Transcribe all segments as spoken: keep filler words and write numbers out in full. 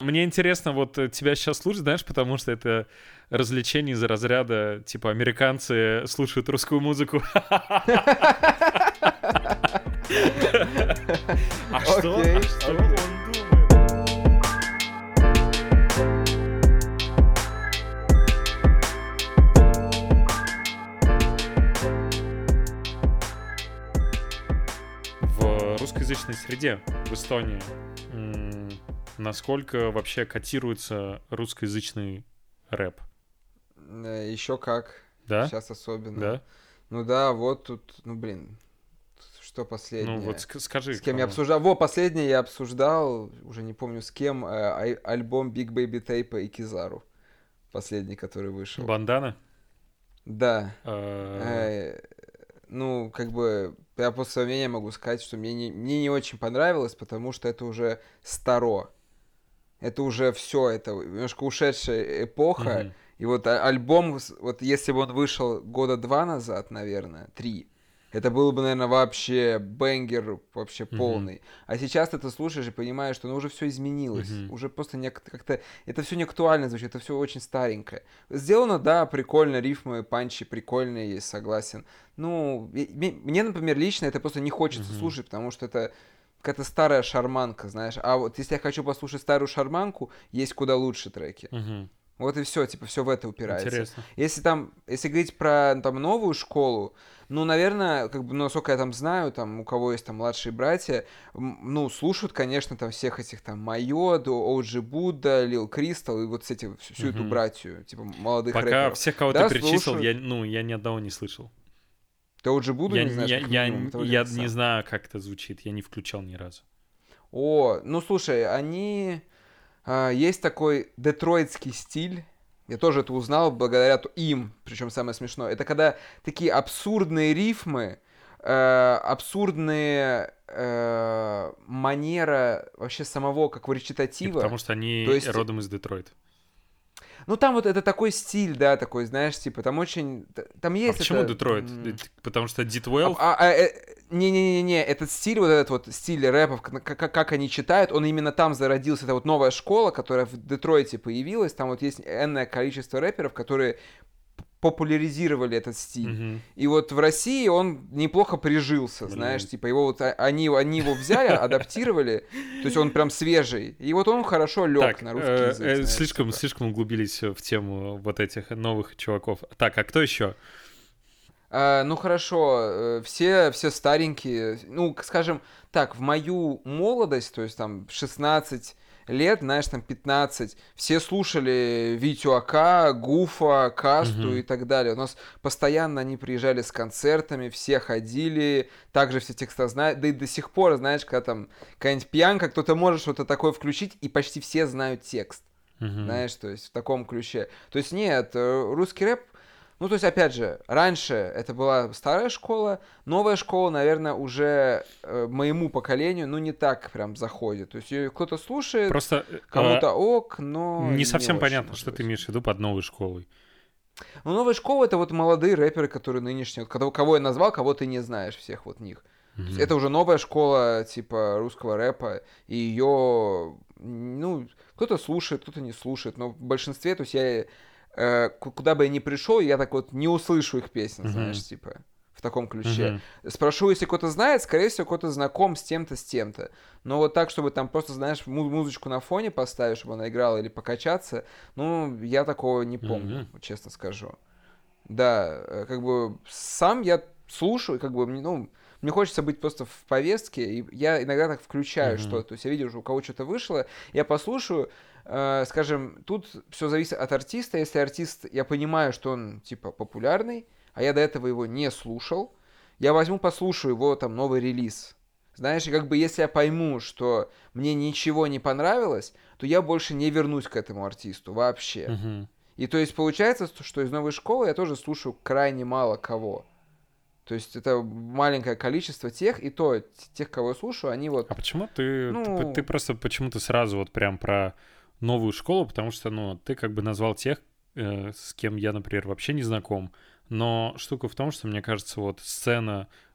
мне интересно вот тебя сейчас слушать, знаешь, потому что это развлечение из разряда, типа, американцы слушают русскую музыку. А что? Окей, А что окей. он думает? В русскоязычной среде, в Эстонии, м, насколько вообще котируется русскоязычный рэп? Еще как. Да? Сейчас особенно. Да? Ну да, вот тут, ну блин, что Ну последнее? вот ск- скажи. С кем я кого. обсуждал? Во, последнее я обсуждал, уже не помню с кем, э, ай- альбом Big Baby Tape и Кизару. Последний, который вышел. Бандана? Да. Э, Э, Ну, как бы, я по своему мнению могу сказать, что мне не, мне не очень понравилось, потому что это уже старо. Это уже все, это немножко ушедшая эпоха. мгм. И вот а- альбом, с- вот если бы он вышел года два назад, наверное, три, это было бы, наверное, вообще бенгер, вообще Мгм. полный. А сейчас ты это слушаешь и понимаешь, что ну, уже все изменилось. Мгм. Уже просто не, ак- как-то... Это все не актуально звучит, это все очень старенькое. Сделано, да, прикольно, рифмы, панчи прикольные есть, согласен. Ну, и- мне, мне, например, лично это просто не хочется Мгм. слушать, потому что это какая-то старая шарманка, знаешь. А вот если я хочу послушать старую шарманку, есть куда лучше треки. Мгм. Вот и все, типа, все в это упирается. Интересно. Если там, если говорить про там новую школу, ну, наверное, как бы, ну, насколько я там знаю, там, у кого есть там младшие братья, м, ну, слушают, конечно, там всех этих там Майоду, Оуджи Будда, Лил Кристал и вот с эти, всю, всю эту Мгм. братью, типа, молодых Пока рэперов. всех, кого ты Да, перечислил, слушают. я, ну, я ни одного не слышал. Ты Оуджи Будду Я, не не- знаешь, я, как я, минимум, это вроде я как не сам. знаю, как это звучит. Я не включал ни разу. О, ну, слушай, они... А, есть такой детройтский стиль. Я тоже это узнал благодаря т- им, причем самое смешное. Это когда такие абсурдные рифмы, э, абсурдные э, манера вообще самого как в И речитатива. потому что То они есть, родом из Детройта. ну там вот это такой стиль, да, такой, знаешь, типа, там очень, т- там А есть почему это... Детройт? м, Д- Потому что Ди а- двенадцать? а- а, э, Не-не-не-не, этот стиль, вот этот вот стиль рэпов, как, как, как они читают, он именно там зародился. Это вот новая школа, которая в Детройте появилась. Там вот есть энное количество рэперов, которые п- популяризировали этот стиль. Мгм. И вот в России он неплохо прижился, знаешь, Блин. типа его вот а- они, они его взяли, адаптировали, то есть он прям свежий. И вот он хорошо лег Так, на русский э, язык, э, знаешь, слишком, типа. слишком углубились в тему вот этих новых чуваков. Так, а кто еще? А, ну хорошо, э, все, все старенькие, ну, к- скажем так, в мою молодость, то есть там в шестнадцать лет, знаешь, там пятнадцать, все слушали Витю Ака, Гуфа, Касту и Мгм. так далее. У нас постоянно они приезжали с концертами, все ходили, также все текста знают, да и до сих пор, знаешь, когда там какая-нибудь пьянка, кто-то может что-то такое включить, и почти все знают текст. Мгм. Знаешь, то есть в таком ключе. То есть нет, э, русский рэп, ну, то есть, опять же, раньше это была старая школа, новая школа, наверное, уже э, моему поколению, ну, не так прям заходит. То есть, ее кто-то слушает, Просто э, кому-то ок, но не не совсем очень, понятно, может что ты быть. имеешь в виду под новой школой. Ну, новая школа — это вот молодые рэперы, которые нынешние, вот, кого, кого я назвал, кого ты не знаешь, всех вот них. То есть, Мгм. это уже новая школа, типа, русского рэпа, и ее, ну, кто-то слушает, кто-то не слушает, но в большинстве, то есть, я, э, ку- куда бы я ни пришел, я так вот не услышу их песен, знаешь, Мгм. типа, в таком ключе. Мгм. Спрошу, если кто-то знает, скорее всего, кто-то знаком с тем-то, с тем-то. Но вот так, чтобы там просто, знаешь, му- музычку на фоне поставить, чтобы она играла или покачаться, ну, я такого не помню, Мгм. честно скажу. Да, э, как бы сам я слушаю, как бы, мне, ну, мне хочется быть просто в повестке, и я иногда так включаю Мгм. что-то, то есть я видел, что у кого что-то вышло, я послушаю, э, скажем, тут все зависит от артиста, если артист, я понимаю, что он, типа, популярный, а я до этого его не слушал, я возьму, послушаю его, там, новый релиз. Знаешь, и как бы если я пойму, что мне ничего не понравилось, то я больше не вернусь к этому артисту вообще. Мгм. И то есть получается, что что из новой школы я тоже слушаю крайне мало кого. То есть это маленькое количество тех, и то т- тех, кого я слушаю, они А вот, почему ты, ты, п- ты ну, просто почему-то сразу вот прям про новую школу, потому что, ну, ты как бы назвал тех, э, с кем я, например, вообще не знаком. Но штука в том, что, мне кажется, вот сцена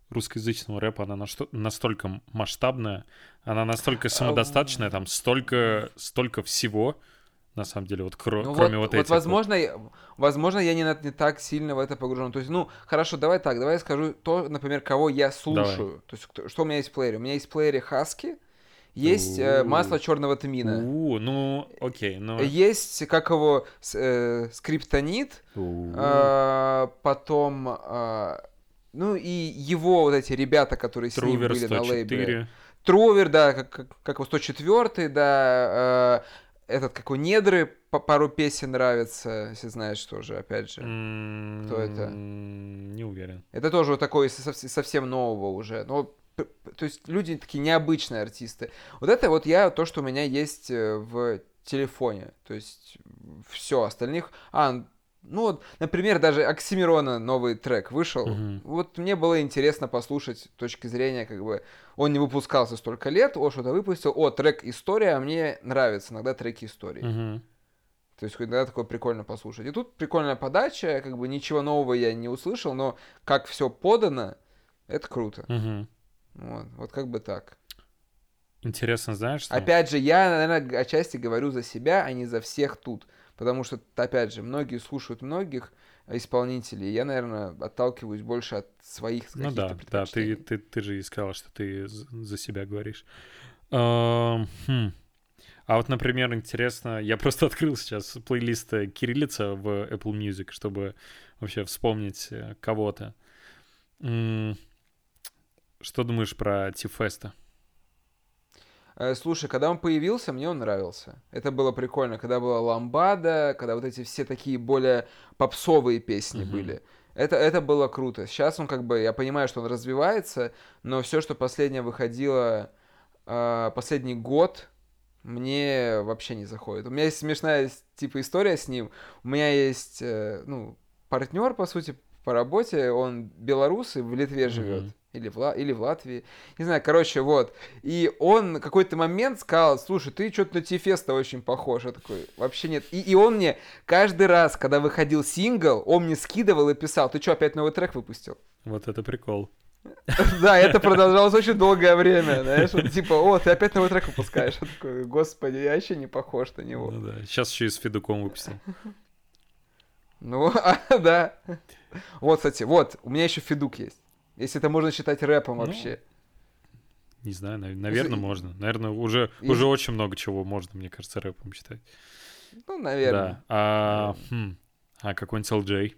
русскоязычного рэпа, она настолько масштабная, она настолько самодостаточная, там столько, столько всего, на самом деле, вот кро- ну кроме вот, вот вот этих. Возможно, я, возможно, я не, не так сильно в это погружен. То есть, ну, хорошо, давай так, давай я скажу то, например, кого я слушаю. Давай. То есть, кто, что у меня есть в плеере? У меня есть в плеере Husky, есть э, масло черного тмина. У, ну, окей, но... Есть, как его, э, скриптонит, э, потом, э, ну, и его вот эти ребята, которые с ним были на лейбле. Трувер, да, как, как, как его сто четвёртый, да, э, этот, какой Недры, пару песен нравится, если знаешь тоже, опять же. Mm-hmm. Кто это? Не уверен. Это тоже вот такой совсем нового уже. Но, то есть люди такие необычные артисты. Вот это вот я, то, что у меня есть в телефоне. То есть все остальных... А, ну вот, например, даже Оксимирона новый трек вышел. Uh-huh. Вот мне было интересно послушать с точки зрения, как бы, он не выпускался столько лет, о, что-то выпустил, о, трек «История», а мне нравятся иногда треки истории. Uh-huh. То есть иногда такое прикольно послушать. И тут прикольная подача, как бы ничего нового я не услышал, но как все подано, это круто. Uh-huh. Вот, вот как бы так. Интересно, знаешь, что... Опять же, я, наверное, отчасти говорю за себя, а не за всех тут. Потому что, опять же, многие слушают многих исполнителей. Я, наверное, отталкиваюсь больше от своих каких-то ну, да, предпочтений. Да, ты, ты, ты же и сказал, что ты за себя говоришь. Uh, хм. А вот, например, интересно, я просто открыл сейчас плейлист кириллица в Apple Music, чтобы вообще вспомнить кого-то. М- что думаешь про Ти-Феста? Слушай, когда он появился, мне он нравился. Это было прикольно, когда была Ламбада, когда вот эти все такие более попсовые песни uh-huh. были. Это, это было круто. Сейчас он как бы, я понимаю, что он развивается, но все, что последнее выходило, э, последний год, мне вообще не заходит. У меня есть смешная типа история с ним. У меня есть, э, ну, партнер, по сути, по работе, он белорус и в Литве uh-huh. живет. Или в, или в Латвии. Не знаю, короче, вот. И он в какой-то момент сказал, слушай, ты что-то на Ти-Феста очень похож. Я такой, вообще нет. И, и он мне каждый раз, когда выходил сингл, он мне скидывал и писал, ты что, опять новый трек выпустил? Вот это прикол. Да, это продолжалось очень долгое время, знаешь, типа, о, ты опять новый трек выпускаешь. Я такой, господи, я вообще не похож на него. Ну да, сейчас еще и с Федуком выпустил. Ну, да. Вот, кстати, вот, у меня еще Федук есть. Если это можно считать рэпом вообще. Ну, не знаю, наверное, Если... можно. Наверное, уже, Если... уже очень много чего можно, мне кажется, рэпом считать. Ну, наверное. Да. А, хм. а какой-нибудь эл джей?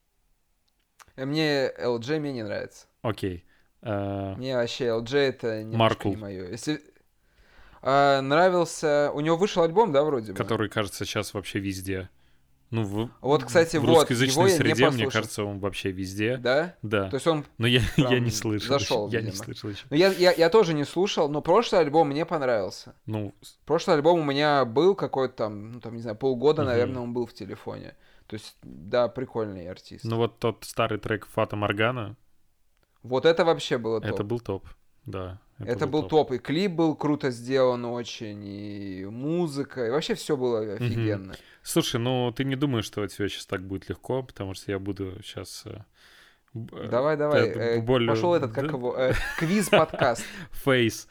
Мне эл джей мне не нравится. Окей. А... Мне вообще эл джей это немножко не мое. Если... А, нравился... У него вышел альбом, да, вроде бы? Который, кажется, сейчас вообще везде. Ну, в, вот, кстати, в вот, русскоязычной среде, мне кажется, он вообще везде. Да? Да. То есть он но я, я не слышал. Зашел, еще. Я не слышал еще. Но я, я, я тоже не слушал, но прошлый альбом мне понравился. Ну... Прошлый альбом у меня был какой-то там, ну, там, не знаю, полгода, угу. наверное, он был в телефоне. То есть, да, прикольный артист. Ну, вот тот старый трек Фата Моргана. Вот это вообще было топ. Это был топ, да. Это, это был, был топ. топ. И клип был круто сделан очень, и музыка, и вообще все было офигенно. Угу. Слушай, ну ты не думаешь, что тебе сейчас так будет легко, потому что я буду сейчас... Давай, давай. Э, более... Пошел этот, как его, э, квиз-подкаст. Фейс.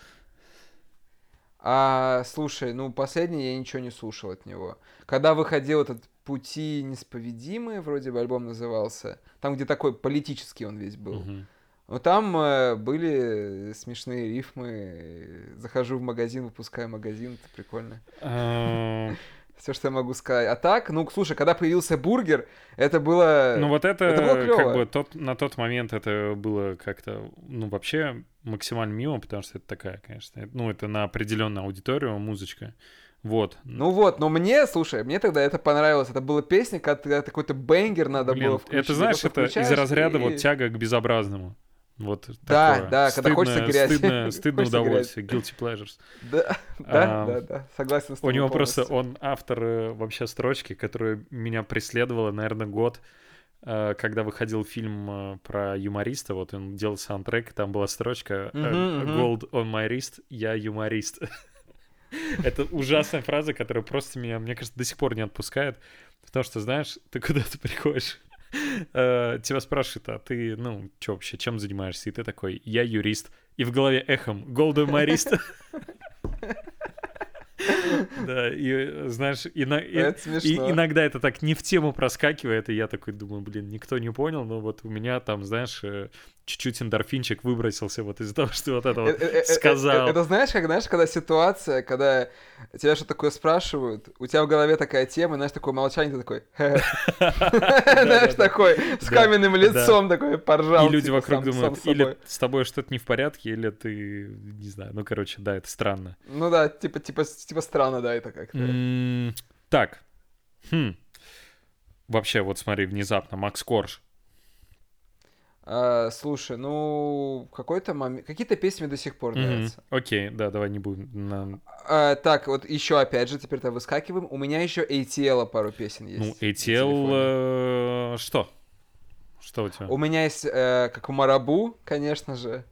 А, слушай, ну последний я ничего не слушал от него. Когда выходил этот «Пути неисповедимые», вроде бы альбом назывался, там, где такой политический он весь был. Uh-huh. Но там э, были смешные рифмы. Захожу в магазин, выпускаю магазин, это прикольно. Uh... Все, что я могу сказать. А так, ну, слушай, когда появился бургер, это было... Ну, вот это, это было как бы, тот, на тот момент это было как-то, ну, вообще максимально мимо, потому что это такая, конечно, ну, это на определенную аудиторию музычка. Вот. Ну вот, но мне, слушай, мне тогда это понравилось. Это была песня, когда какой-то бэнгер надо Блин, было включить. Это, знаешь, это из разряда и... вот тяга к безобразному. Вот да, такое. да, стыдно, когда хочется грязь. Стыдно, стыдно удовольствие, guilty pleasures. Да, да, да, да, согласен с тобой. У него полностью. просто, он автор вообще строчки, которая меня преследовала, наверное, год, когда выходил фильм про юмориста, вот он делал саундтрек, там была строчка «Gold on my wrist, я юморист». Это ужасная фраза, которая просто меня, мне кажется, до сих пор не отпускает, потому что, знаешь, ты куда-то приходишь Э, Тебя спрашивают, а ты, ну, что вообще, чем занимаешься? И ты такой, я юрист. И в голове эхом, Голден Марист. Да, и знаешь, ино- и- Это и смешно. иногда это так не в тему проскакивает, и я такой думаю, блин, никто не понял, но вот у меня там, знаешь, э, чуть-чуть эндорфинчик выбросился вот из-за того, что вот это Э- вот э- э- э- сказал. Это знаешь, как, знаешь, когда ситуация, когда тебя что-то такое спрашивают, у тебя в голове такая тема, знаешь, такое молчание, ты такой, знаешь, Да-да-да. такой, с Да, каменным да. лицом такой, поржал. И люди типа, вокруг сам- сам думают, с или собой. с тобой что-то не в порядке, или ты, не знаю, ну, короче, да, это странно. Ну да, типа, типа, типа странно, да, это как-то. М, Так, хм. Вообще, вот смотри, внезапно, Макс Корж. А, слушай, ну, в какой-то момент... Какие-то песни мне до сих пор Мгм. нравятся. Окей, да, давай не будем. на- А, так, вот еще опять же, теперь-то выскакиваем. У меня еще эй ти эл пару песен есть. Ну, на эй ти эл, телефоне. э, что? Что у тебя? У меня есть, э, как у Марабу, конечно же.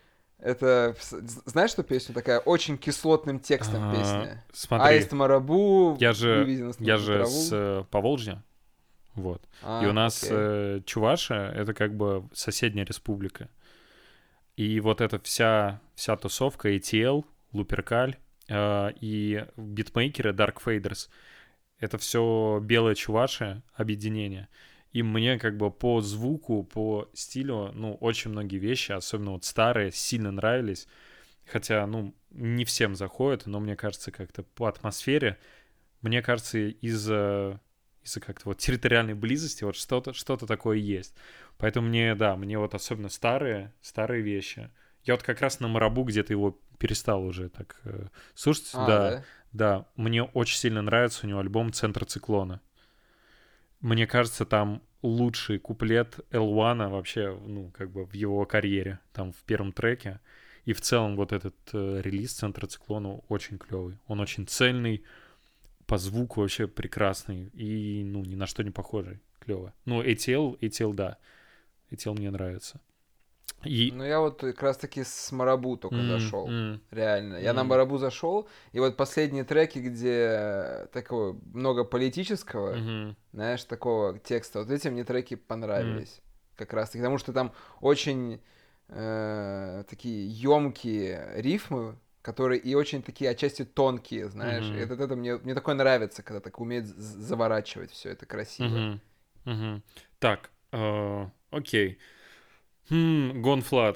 Это, с- знаешь, что песня такая? Очень кислотным текстом А, песня. Смотри, Аист Марабу, я же, выведен я на же траву. с э, Поволжья, вот. А, И у нас окей. э, Чувашия — это как бы соседняя республика. И вот эта вся, вся тусовка эй ти эл, Луперкаль э, и битмейкеры Dark Faders — это все белое Чувашия, объединение. И мне как бы по звуку, по стилю, ну, очень многие вещи, особенно вот старые, сильно нравились. Хотя, ну, не всем заходит, но мне кажется, как-то по атмосфере, мне кажется, из-за из-за как-то вот территориальной близости вот что-то что-то такое есть. Поэтому мне, да, мне вот особенно старые, старые вещи. Я вот как раз на Марабу где-то его перестал уже так э, слушать. А, Да, да? да, мне очень сильно нравится у него альбом «Центр циклона». Мне кажется, там лучший куплет эл один вообще, ну, как бы в его карьере, там в первом треке. И в целом вот этот э, релиз «Центра циклона» очень клевый. Он очень цельный, по звуку вообще прекрасный и, ну, ни на что не похожий. Клево. Ну, эй ти эл, эй ти эл, да. эй ти эл мне нравится. И... Ну, я вот как раз-таки с Марабу только М, зашел. м, Реально. Я на м, Марабу зашел, и вот последние треки, где такого много политического, мгм, знаешь, такого текста, вот эти мне треки м, понравились. Как раз таки, потому что там очень э, такие емкие рифмы, которые и очень такие отчасти тонкие, знаешь. И мгм, это, это мне, мне такое нравится, когда так умеет з- заворачивать все это красиво. мгм, мгм. Так, э, окей. Хм, Gone Flat.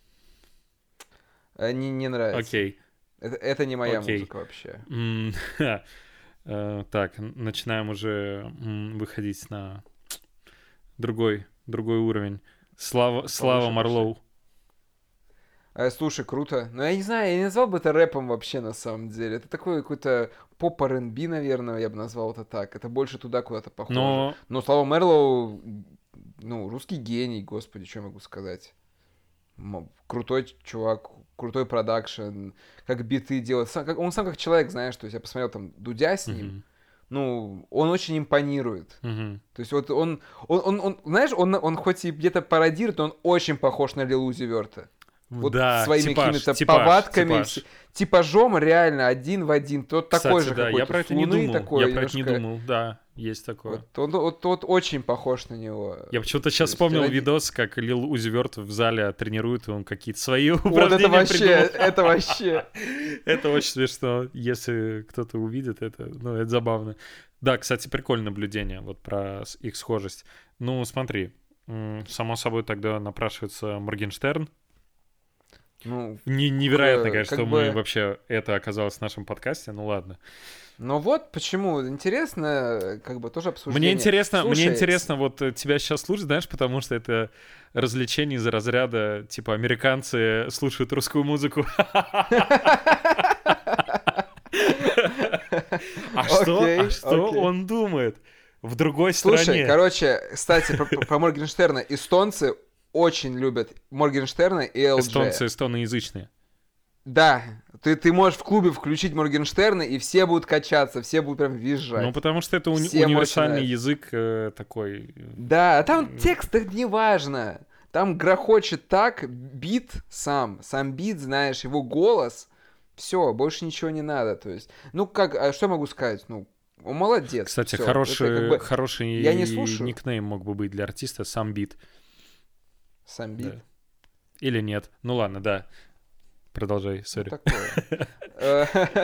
Э, Не, не нравится. Окей, Это, это не моя окей. музыка вообще. М, ха. Э, Так, н- начинаем уже м, выходить на другой, другой уровень. Слава, Слава Повыше Марлоу. Э, слушай, круто. Но я не знаю, я не назвал бы это рэпом вообще на самом деле. Это такой какой-то поп ар энд би, наверное, я бы назвал это так. Это больше туда куда-то похоже. Но Но Слава Мерлоу, ну, русский гений, господи, что могу сказать. М, Крутой чувак, крутой продакшн, как биты делает. Сам- как- он сам как человек, знаешь, то есть я посмотрел там Дудя с ним, Мгм, ну, он очень импонирует. мгм. То есть вот он, он, он, он, знаешь, он, он хоть и где-то пародирует, но он очень похож на Лил Узи Верта. Вот Да, своими типаж, какими-то типаж, повадками, типаж. вс- типажом реально один в один. Тот такой Кстати, же да, я какой-то, про с это не Луны думал. такой, Я про это не немножко- думал, да, есть такое. Вот, он, вот, вот очень похож на него. Я почему-то То сейчас есть вспомнил ради- видос, как Лил Узи Верт в зале тренирует, и он какие-то свои Вот упражнения это вообще, придумал. это вообще. Это очень смешно. Если кто-то увидит это, ну, это забавно. Да, кстати, прикольное наблюдение вот про с- их схожесть. Ну, смотри, м, само собой тогда напрашивается Моргенштерн. Ну, Не- Невероятно, Э, конечно, как что мы бы- вообще это оказалось в нашем подкасте, ну ладно. ну вот почему. Интересно, э, как бы тоже обсуждение. Мне интересно, Слушай, мне интересно вот э, тебя сейчас слушать, знаешь, потому что это развлечение из разряда, типа, американцы слушают русскую музыку. А что, Окей, а что окей. он думает? В другой Слушай, стране. короче, кстати, про, про Моргенштерна. Эстонцы очень любят Моргенштерна и эл джей. Эстонцы эстоноязычные. Да, ты, ты можешь в клубе включить Моргенштерна, и все будут качаться, все будут прям визжать. Ну, потому что это уни- Всем очень универсальный нравится. язык э, такой. э, Да, а там текст, это не важно. Там грохочет так, бит сам, сам бит, знаешь, его голос. Все, больше ничего не надо. То есть, ну как, а что я могу сказать? Ну, Он молодец. Кстати, всё. хороший, Это как бы... хороший Я не слушаю. никнейм мог бы быть для артиста Самбит. Самбит? Да. Или нет. Ну ладно, да. Продолжай, сори. Ну, такое.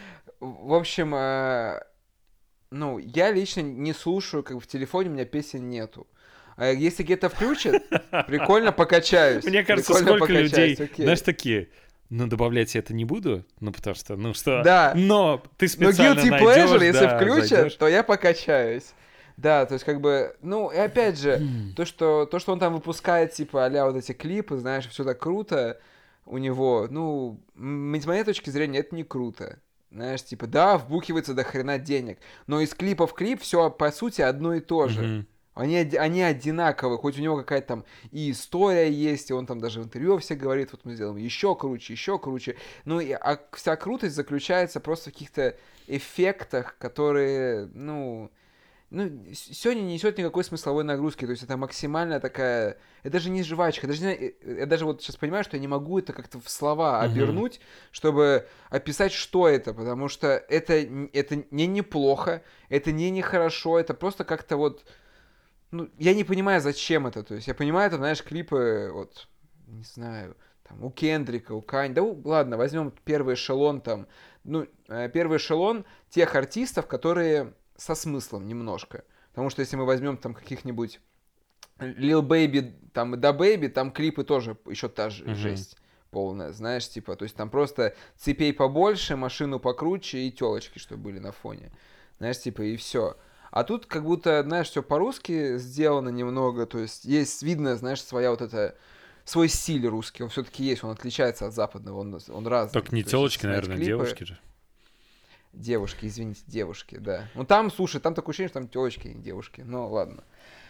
В общем, э, ну, я лично не слушаю, как бы в телефоне у меня песен нету. А если где-то включат, прикольно покачаюсь. Мне кажется, Прикольно сколько покачаюсь, людей, окей. знаешь, такие, ну, добавлять я это не буду, ну, потому что, ну, что... Да. Но ты Но специально guilty найдешь, pleasure, если да, включат, зайдешь. то я покачаюсь. Да, то есть как бы, ну, и опять же, то, что, то, что он там выпускает, типа, а-ля вот эти клипы, знаешь, все так круто у него, ну, м- с моей точки зрения, это не круто. Знаешь, типа, да, вбухивается до хрена денег, но из клипа в клип все, по сути, одно и то же. Мгм. Они, оди- они одинаковые, хоть у него какая-то там и история есть, и он там даже в интервью все говорит, вот мы сделаем еще круче, еще круче. Ну, и, а вся крутость заключается просто в каких-то эффектах, которые, ну, ну, сегодня не несет никакой смысловой нагрузки, то есть это максимально такая, это даже не жвачка, даже не, знаю, я даже вот сейчас понимаю, что я не могу это как-то в слова Мгм. обернуть, чтобы описать, что это, потому что это, н- это не неплохо, это не нехорошо, это просто как-то вот, ну, я не понимаю, зачем это, то есть я понимаю, это, знаешь, клипы, вот, не знаю, там, у Кендрика, у Кани, да у- ладно, возьмем первый эшелон там, ну, э, первый эшелон тех артистов, которые со смыслом немножко, потому что если мы возьмем там каких-нибудь Lil Baby, там, и Da Baby, там клипы тоже еще та же Мгм. жесть полная, знаешь, типа, то есть там просто цепей побольше, машину покруче и телочки, что были на фоне, знаешь, типа, и все. А тут как будто, знаешь, все по-русски сделано немного, то есть есть, видно, знаешь, своя вот эта, свой стиль русский, он все-таки есть, он отличается от западного, он, он разный. Только не То есть, если телочки, смотреть наверное, клипы, девушки же. девушки, извините, девушки, да. Ну там, слушай, там такое ощущение, что там телочки, а не девушки, ну ладно.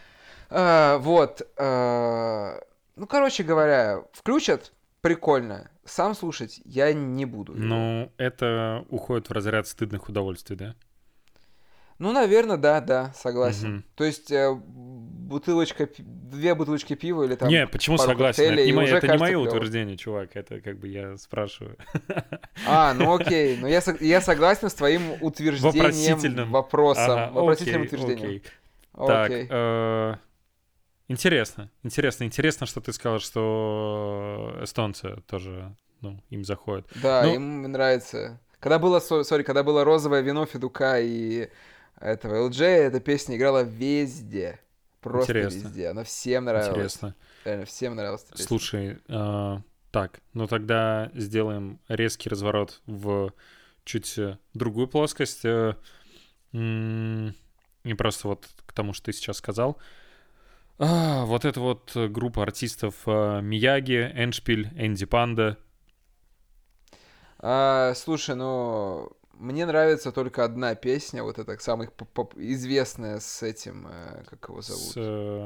А, вот. а, ну, короче говоря, включат, прикольно. Сам слушать я не буду его. Ну, это уходит в разряд стыдных удовольствий, да? Ну, наверное, да, да, согласен. Мгм. То есть э, бутылочка, пи- две бутылочки пива или там Не, почему пару согласен? Это коктейлей, не, и мое, уже это не кажется мое клёво. утверждение, чувак. Это как бы я спрашиваю. А, ну окей. Но я, сог- я согласен с твоим утверждением, Вопросительным. вопросом. Ага, Вопросительным окей, утверждением. окей. Так, Окей. э, интересно, интересно, интересно, что ты сказал, что эстонцы тоже, ну, им заходят. Да, Ну, им нравится. Когда было, со- сори, когда было розовое вино Федука и этого эл джей, эта песня играла везде. Просто интересно, везде. Она всем нравилась. интересно. Реально, всем нравилась эта песня. Слушай, э, так, ну тогда сделаем резкий разворот в чуть э, другую плоскость. э, м, Не просто вот к тому, что ты сейчас сказал. А, вот эта вот э, группа артистов э, Мияги, Эншпиль, Энди Панда. А, слушай, ну, мне нравится только одна песня, вот эта самая поп- поп- известная с этим, э, как его С, зовут? э,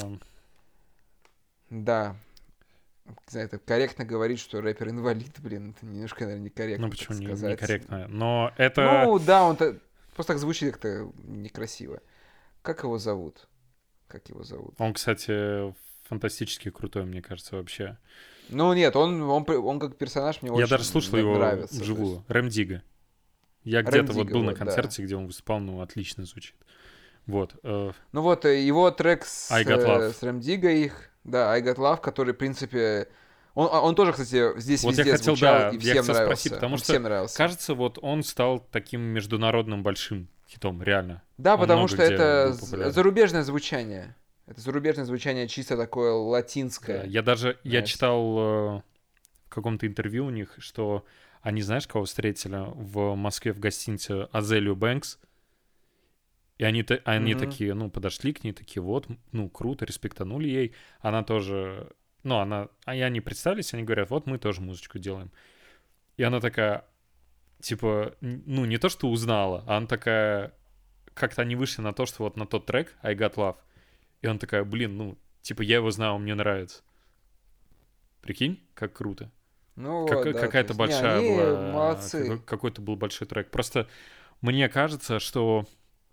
Да. Не знаю, это корректно говорить, что рэпер инвалид, блин, это немножко, наверное, некорректно ну так почему не- сказать. некорректно? Но это... Ну, да, он то просто так звучит как-то некрасиво. Как его зовут? Как его зовут? Он, кстати, фантастически крутой, мне кажется, вообще. Ну, нет, он, он, при- он как персонаж мне Я очень даже слушал н- его нравится. то вживую. есть. Рэм Дига. Я Рэм где-то вот Дигга, был на вот, да. концерте, где он выступал, ну, отлично звучит. Вот. э, Ну вот, э, его трек с, I Got э, Love. с Рэм Диггой их, да, I Got Love, который, в принципе, он, а, он тоже, кстати, здесь Вот я везде хотел, звучал да, и я всем хотел нравился. спросить, потому Он что, всем нравился. кажется, вот он стал таким международным большим хитом, реально. Да, Он потому много что где это был з- популярен. зарубежное звучание. Это зарубежное звучание чисто такое Да, латинское. я даже, я знаешь. читал э, в каком-то интервью у них, что они, знаешь, кого встретили в Москве в гостинице Азелию Бэнкс, и они, та- они Мгм. такие, ну, подошли к ней, такие, вот, ну, круто, респектанули ей. Она тоже, ну, она, а и они представились, они говорят, вот мы тоже музычку делаем. И она такая, типа, н- ну, не то, что узнала, а она такая, как-то они вышли на то, что вот на тот трек I Got Love, и она такая, блин, ну, типа, я его знаю, он мне нравится. Прикинь, как круто. Ну Как- вот, да, то какая-то есть, не, большая они была, молодцы. какой- какой-то был большой трек. Просто мне кажется, что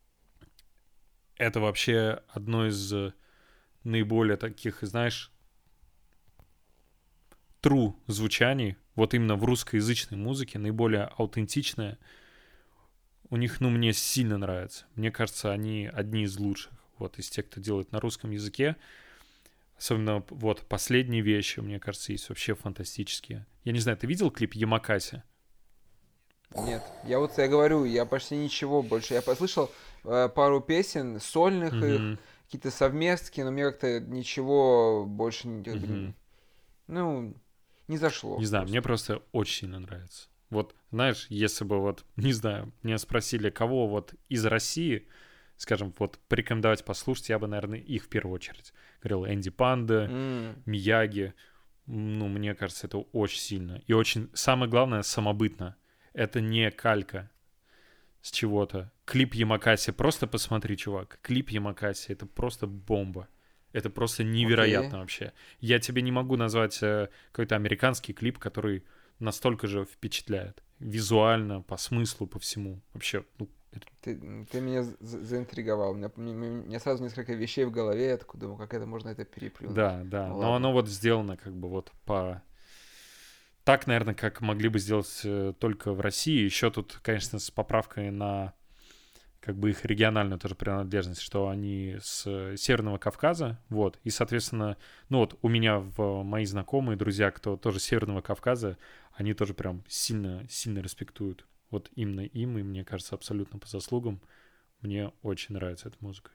это вообще одно из э, наиболее таких, знаешь, true звучаний, вот именно в русскоязычной музыке, наиболее аутентичное. у них, ну, мне сильно нравится. Мне кажется, они одни из лучших. Вот, из тех, кто делает на русском языке. Особенно, вот, последние вещи, мне кажется, есть вообще фантастические. Я не знаю, ты видел клип Ямакаси? Нет, я вот я говорю, я почти ничего больше. Я послышал э, пару песен, сольных их, Мгм, какие-то совместки, но мне как-то ничего больше не, как бы, мгм. не- ну, не зашло Не знаю, мне просто. просто очень сильно нравится. Вот, знаешь, если бы вот, не знаю, меня спросили, кого вот из России, скажем, вот порекомендовать послушать, я бы, наверное, их в первую очередь. Говорил Энди Панда, М, Мияги. Ну, мне кажется, это очень сильно. И очень, самое главное, самобытно. Это не калька с чего-то. Клип Ямакаси, просто посмотри, чувак. Клип Ямакаси — это просто бомба. Это просто окей. невероятно вообще. Я тебе не могу назвать э, какой-то американский клип, который настолько же впечатляет. Визуально, по смыслу, по всему. Вообще, ну, это- Ты, ты меня за- заинтриговал. У меня, мне- мне- у меня сразу несколько вещей в голове. Я такой думаю, как это можно это переплюнуть. да, да. Ну Но оно ладно. вот сделано как бы вот по... Так, наверное, как могли бы сделать э, только в России. Еще тут, конечно, с поправкой на как бы их региональную тоже принадлежность, что они с э, Северного Кавказа, вот, и, соответственно, ну вот у меня в мои знакомые, друзья, кто тоже с Северного Кавказа, они тоже прям сильно, сильно респектуют вот именно им, и мне кажется, абсолютно по заслугам. Мне очень нравится эта музыка.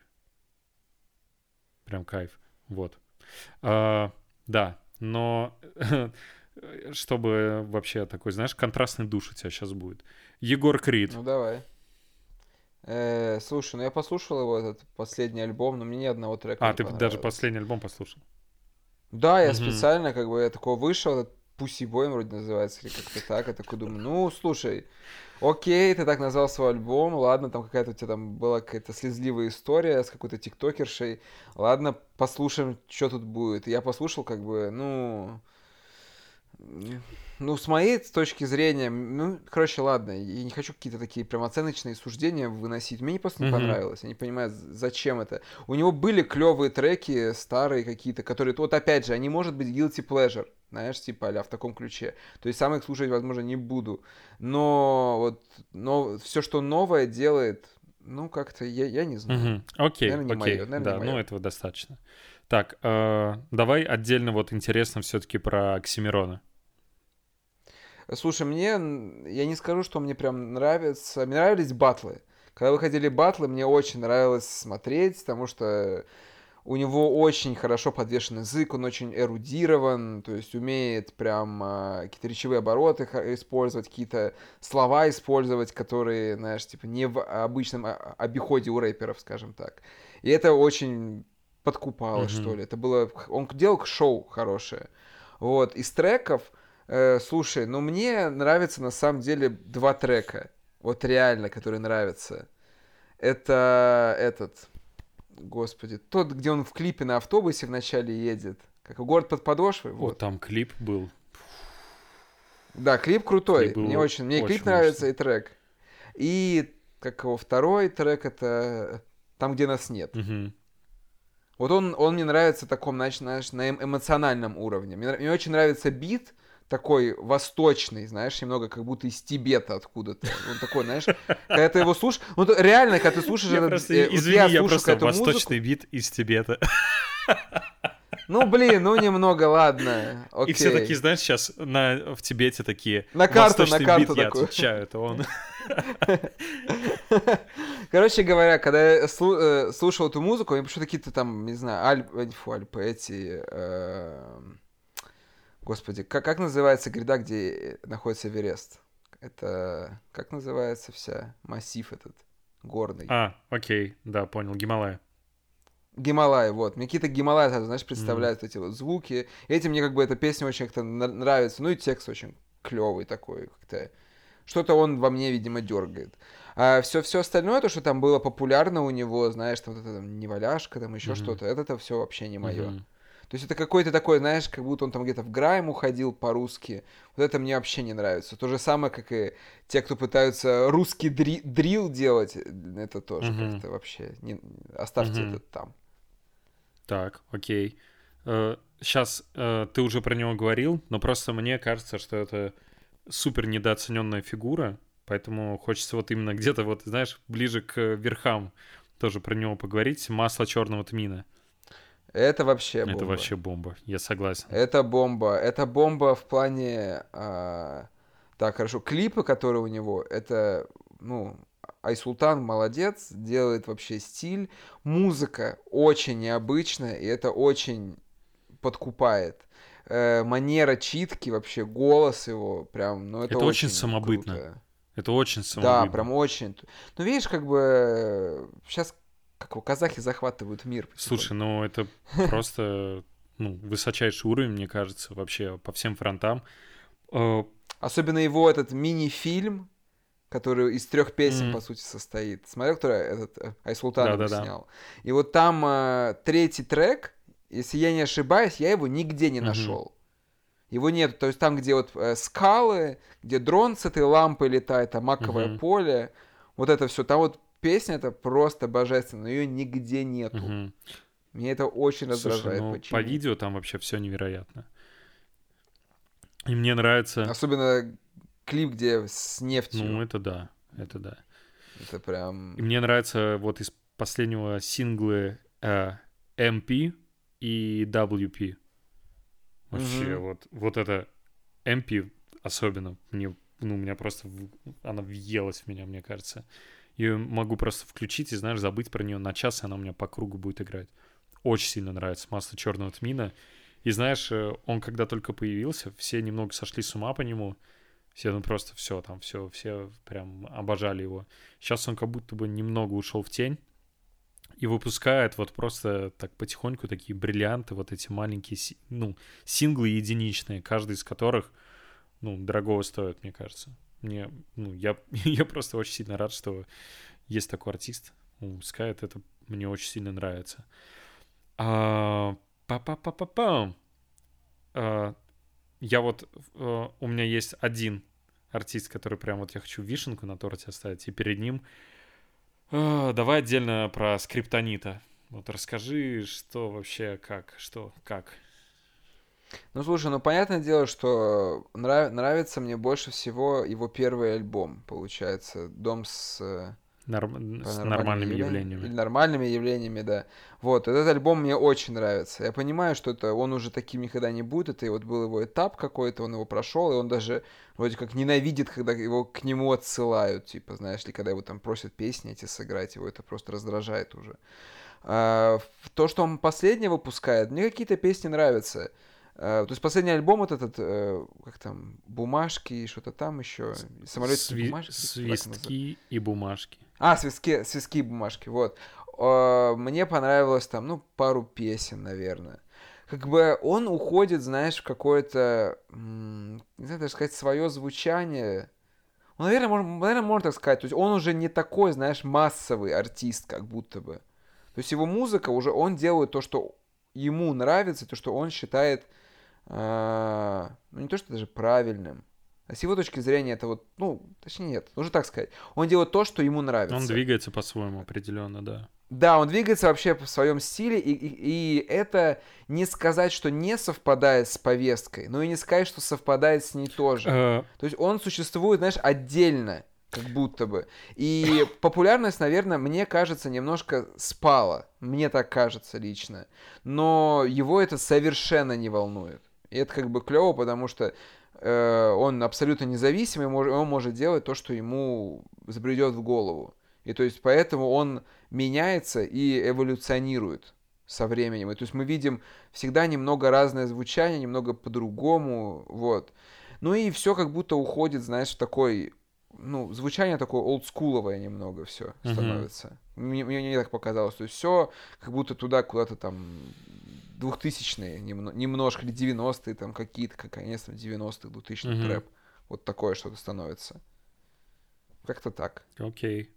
Прям кайф. Вот. А, да, но чтобы вообще такой, знаешь, контрастный душ у тебя сейчас будет. Егор Крид. Ну давай. Э, слушай, ну я послушал его, этот последний альбом, но мне ни одного трека А, не ты даже понравилось. последний альбом послушал? Да, я Угу. специально, как бы, я такой вышел, этот Pussy Boy вроде называется, или как-то так, я такой думаю, ну, слушай, окей, ты так назвал свой альбом, ладно, там какая-то у тебя там была какая-то слезливая история с какой-то тиктокершей, ладно, послушаем, что тут будет. И я послушал, как бы, ну, м, ну, с моей точки зрения, ну, короче, ладно, я не хочу какие-то такие прям оценочные суждения выносить. Мне просто не Угу. понравилось. Я не понимаю, з- зачем это. У него были клевые треки, старые какие-то, которые, вот опять же, они, может быть, guilty pleasure, знаешь, типа а в таком ключе. То есть сам их слушать, возможно, не буду. Но вот, но все, что новое делает, ну, как-то, я, я не знаю. Угу. Окей, Наверное, не мое, окей, наверное, не да, ну мое. этого достаточно. Так, э, давай отдельно вот интересно все-таки про Оксимирона. Слушай, мне, н- я не скажу, что мне прям нравится. Мне нравились батлы. Когда выходили батлы, мне очень нравилось смотреть, потому что у него очень хорошо подвешен язык, он очень эрудирован, то есть умеет прям а, какие-то речевые обороты ха- использовать, какие-то слова использовать, которые, знаешь, типа не в обычном а- обиходе у рэперов, скажем так. И это очень подкупало, что Угу. ли. Это было... Он делал шоу хорошее. Вот. Из треков, э, слушай, ну мне нравится на самом деле два трека. Вот реально, которые нравятся. Это этот... Господи, тот, где он в клипе на автобусе вначале едет. Как город под подошвой, О, вот. там клип был. Да, клип Клип крутой. Мне был очень, мне и клип очень нравится, мощный. и трек. И как его второй трек это там, где нас нет. Угу. Вот он, он мне нравится таком, знаешь, знаешь, на эм- эмоциональном уровне. Мне, нрав- мне очень нравится бит такой восточный, знаешь, немного как будто из Тибета откуда-то. Он такой, знаешь, когда ты его слушаешь, ну то реально, когда ты слушаешь Я этот, просто, э, вот извини, я я слушаю просто какую-то восточный музыку, бит из Тибета. ну блин, ну немного, ладно, И все такие, окей. знаешь, сейчас на, в Тибете такие, На карту, на восточный бит, карту я такую. отвечаю, это он. Короче говоря, когда я слу- э, слушал эту музыку, я почему-то какие-то там, не знаю, Альп, э, фу, Альпы эти, эм, господи, как, как называется гряда, где находится Эверест? Это, как называется вся массив этот горный? А, окей, да, понял, Гималай. Гималай, вот. Мне какие-то Гималаи, сразу, знаешь, М, представляют эти вот звуки. Эти мне как бы эта песня очень как-то на- нравится. Ну и текст очень клевый такой, как-то что-то он во мне, видимо, дергает. А все, все остальное, то, что там было популярно у него, знаешь, там вот это там, неваляшка, там еще мгм, что-то, это все вообще не мое. мгм, То есть это какой-то такой, знаешь, как будто он там где-то в грайм уходил по-русски. Вот это мне вообще не нравится. То же самое, как и те, кто пытаются русский дри- дрил делать, это тоже мгм, как-то вообще... Не... Оставьте это мгм. там. Так, окей. Сейчас ты уже про него говорил, но просто мне кажется, что это супер недооцененная фигура. Поэтому хочется вот именно где-то вот, знаешь, ближе к верхам тоже про него поговорить. «Масло черного тмина». Это вообще Это бомба. вообще бомба, я согласен. Это бомба. Это бомба в плане... а, Так, хорошо. Клипы, которые у него, это, ну, Айсултан молодец, делает вообще стиль. Музыка очень необычная, и это очень подкупает. Э, манера читки, вообще голос его, прям, ну, это Это очень очень самобытно. круто. Это очень Да, самобытно. прям очень. Ну, видишь, как бы сейчас как его казахи захватывают мир Слушай, потихоньку. ну это просто ну, высочайший уровень, мне кажется, вообще по всем фронтам. Э, Особенно его этот мини-фильм, который из трех песен, м, по сути, состоит. Смотрел, который этот э, Айсултан его Да-да-да. снял. И вот там э, третий трек, если я не ошибаюсь, я его нигде не Мгм, нашел. Его нет. То есть там, где вот э, скалы, где дрон с этой лампой летает, а маковое мгм, поле, вот это все. Там вот песня это просто божественно, но ее нигде нету. мгм. Меня это очень Слушай, раздражает. ну по Почему? видео там вообще все невероятно. И мне нравится, Особенно клип, где с ну нефтью. это да, это да. Это И прям... мне нравится вот из последнего синглы э, эм пи и дабл ю пи. Вообще, Мгм. вот, вот это эм пи особенно, мне, ну, у меня просто, в- она въелась в меня, мне кажется. Ее могу просто включить и, знаешь, забыть про нее на час, и она у меня по кругу будет играть. Очень сильно нравится «Масло черного тмина». И знаешь, э, он когда только появился, все немного сошли с ума по нему. Все, ну просто все там, все, все прям обожали его. Сейчас он как будто бы немного ушел в тень и выпускает вот просто так потихоньку такие бриллианты, вот эти маленькие, си- ну, синглы единичные, каждый из которых, ну, дорогого стоит, мне кажется. Мне, ну, я, я просто очень сильно рад, что есть такой артист. У Скайт это мне очень сильно нравится. А, па-па-па-па-пам. А, я вот, э, у меня есть один артист, который прям вот я хочу вишенку на торте оставить, и перед ним а, давай отдельно про скриптонита. Вот расскажи, что вообще, как, что, как. Ну, слушай, ну, понятное дело, что нрав- нравится мне больше всего его первый альбом, получается. «Дом с э, Норм- с паранормальными нормальными явлениями». Или явлениями. «Нормальными явлениями», да. Вот, этот альбом мне очень нравится. Я понимаю, что это он уже таким никогда не будет. Это и вот был его этап какой-то, он его прошел, и он даже вроде как ненавидит, когда его к нему отсылают. Типа, знаешь ли, когда его там просят песни эти сыграть, его это просто раздражает уже. А, в- то, что он последний выпускает, мне какие-то песни нравятся. А, то есть последний альбом вот этот, э, как там, бумажки и что-то там еще. Самолетики Сви- бумажки, как-то так называется. свистки и бумажки. А, свистки, свистки и бумажки, вот. А, мне понравилось там, ну, пару песен, наверное. Как бы он уходит, знаешь, в какое-то, м, не знаю даже сказать, свое звучание. Ну, наверное, можно, наверное, можно так сказать. То есть он уже не такой, знаешь, массовый артист, как будто бы. То есть его музыка уже, он делает то, что ему нравится, то, что он считает, а, ну не то, что даже правильным. А с его точки зрения это вот, ну, точнее нет, нужно так сказать. Он делает то, что ему Он нравится. двигается по-своему определенно, да. Да, он двигается вообще в своем стиле, и, и, и это не сказать, что не совпадает с повесткой, но и не сказать, что совпадает с ней тоже. Э, То есть он существует, знаешь, отдельно, как будто бы. И популярность, наверное, мне кажется, немножко спала. Мне так кажется лично. Но его это совершенно не волнует. И это как бы клево, потому что э, он абсолютно независимый, мож- он может делать то, что ему забредет в голову. И то есть поэтому он меняется и эволюционирует со временем. И то есть мы видим всегда немного разное звучание, немного по-другому, вот. Ну и все как будто уходит, знаешь, в такой, ну, звучание такое олдскуловое немного все мгм. становится. Мне, мне, мне так показалось. То есть все как будто туда куда-то там двухтысячные немно, немножко, или девяностые там какие-то, как конец там девяностых, двухтысячных Мгм. рэп. Вот такое что-то становится. Как-то так. Окей.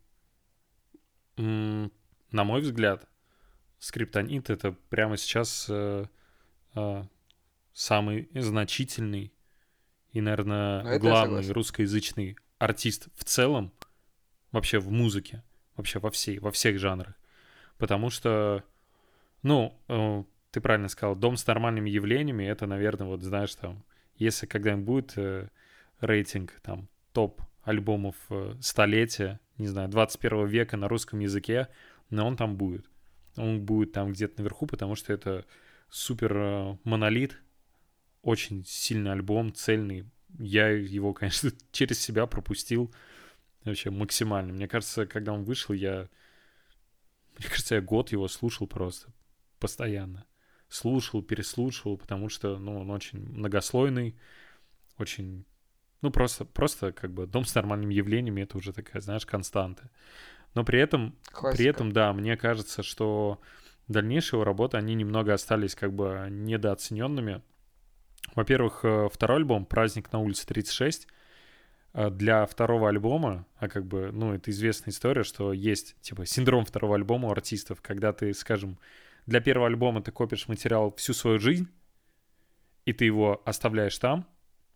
М, На мой взгляд, скриптонит это прямо сейчас э, э, самый значительный и, наверное, Но это я главный согласен. русскоязычный артист в целом, вообще в музыке, вообще во всей, во всех жанрах. Потому что, ну, э, ты правильно сказал, дом с нормальными явлениями, это, наверное, вот знаешь, там, если когда-нибудь будет э, рейтинг, там, топ альбомов э, столетия, не знаю, двадцать первого века на русском языке, но он там будет. Он будет там где-то наверху, потому что это супер э, монолит, очень сильный альбом, цельный. Я его, конечно, через себя пропустил вообще максимально. Мне кажется, когда он вышел, я... Мне кажется, я год его слушал просто постоянно. Слушал, переслушивал, потому что, ну, он очень многослойный, очень... Ну, просто, просто как бы дом с нормальными явлениями — это уже такая, знаешь, константа. Но при этом, при этом, да, мне кажется, что дальнейшие его работы, они немного остались как бы недооцененными. Во-первых, второй альбом «Праздник на улице тридцать шесть», для второго альбома, а как бы, ну, это известная история, что есть, типа, синдром второго альбома у артистов, когда ты, скажем, для первого альбома ты копишь материал всю свою жизнь, и ты его оставляешь там,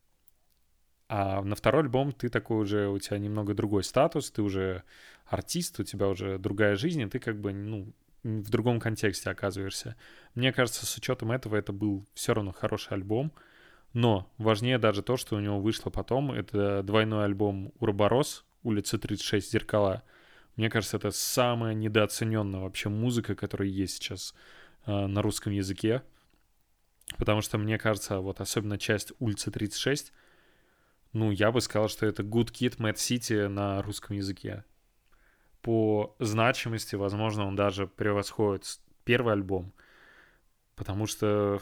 а на второй альбом ты такой уже, у тебя немного другой статус, ты уже артист, у тебя уже другая жизнь, и ты как бы, ну, в другом контексте оказываешься. Мне кажется, с учетом этого это был все равно хороший альбом, но важнее даже то, что у него вышло потом, это двойной альбом «Уроборос», «Улица тридцать шесть. Зеркала». Мне кажется, это самая недооцененная вообще музыка, которая есть сейчас э, на русском языке, потому что, мне кажется, вот особенно часть «Улицы тридцать шесть», ну, я бы сказал, что это Good Kid, Mad City на русском языке. По значимости, возможно, он даже превосходит первый альбом, потому что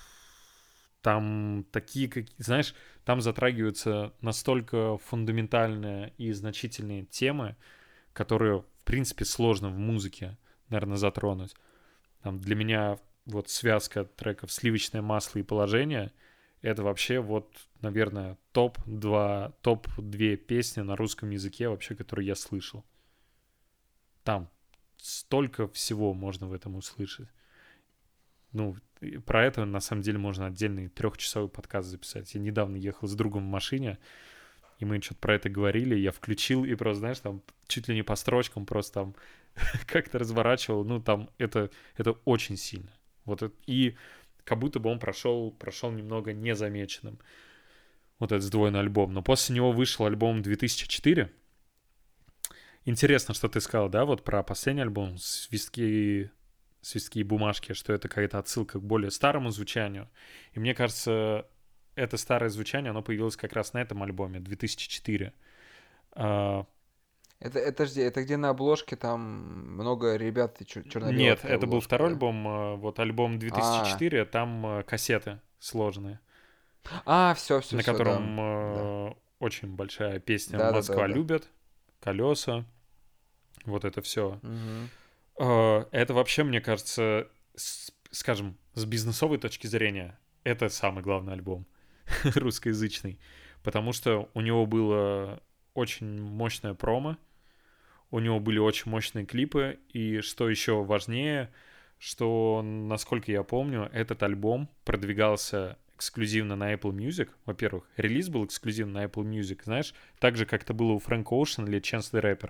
там такие, как, знаешь, там затрагиваются настолько фундаментальные и значительные темы, которые, в принципе, сложно в музыке, наверное, затронуть. Там для меня вот связка треков «Сливочное масло» и «Положение» — это вообще вот, наверное, топ-два, топ-две песни на русском языке вообще, которые я слышал. Там столько всего можно в этом услышать. Ну, про это, на самом деле, можно отдельный трехчасовой подкаст записать. Я недавно ехал с другом в машине, и мы что-то про это говорили, я включил и просто, знаешь, там чуть ли не по строчкам просто там как-то разворачивал. Ну, там это, это очень сильно. Вот это, и как будто бы он прошел, прошел немного незамеченным. Вот этот сдвоенный альбом. Но после него вышел альбом две тысячи четыре. Интересно, что ты сказал, да, вот про последний альбом «Свистки... свистки и бумажки», что это какая-то отсылка к более старому звучанию. И мне кажется, это старое звучание, оно появилось как раз на этом альбоме, две тысячи четыре. А... Это, это, где, это где на обложке там много ребят черно-белых? Нет, это обложка, был второй да? альбом, вот альбом две тысячи четыре, А, там кассеты сложенные, а все, все, на все, котором да. э, очень большая песня Да, да, да, «Москва да. любит», «Колеса», вот это все. Угу. Это вообще, мне кажется, с, скажем, с бизнесовой точки зрения, это самый главный альбом русскоязычный, потому что у него было очень мощное промо, у него были очень мощные клипы, и что еще важнее, что, насколько я помню, этот альбом продвигался эксклюзивно на Apple Music. Во-первых, релиз был эксклюзивно на Apple Music, знаешь, так же, как это было у Фрэнка Оушена или Chance the Rapper.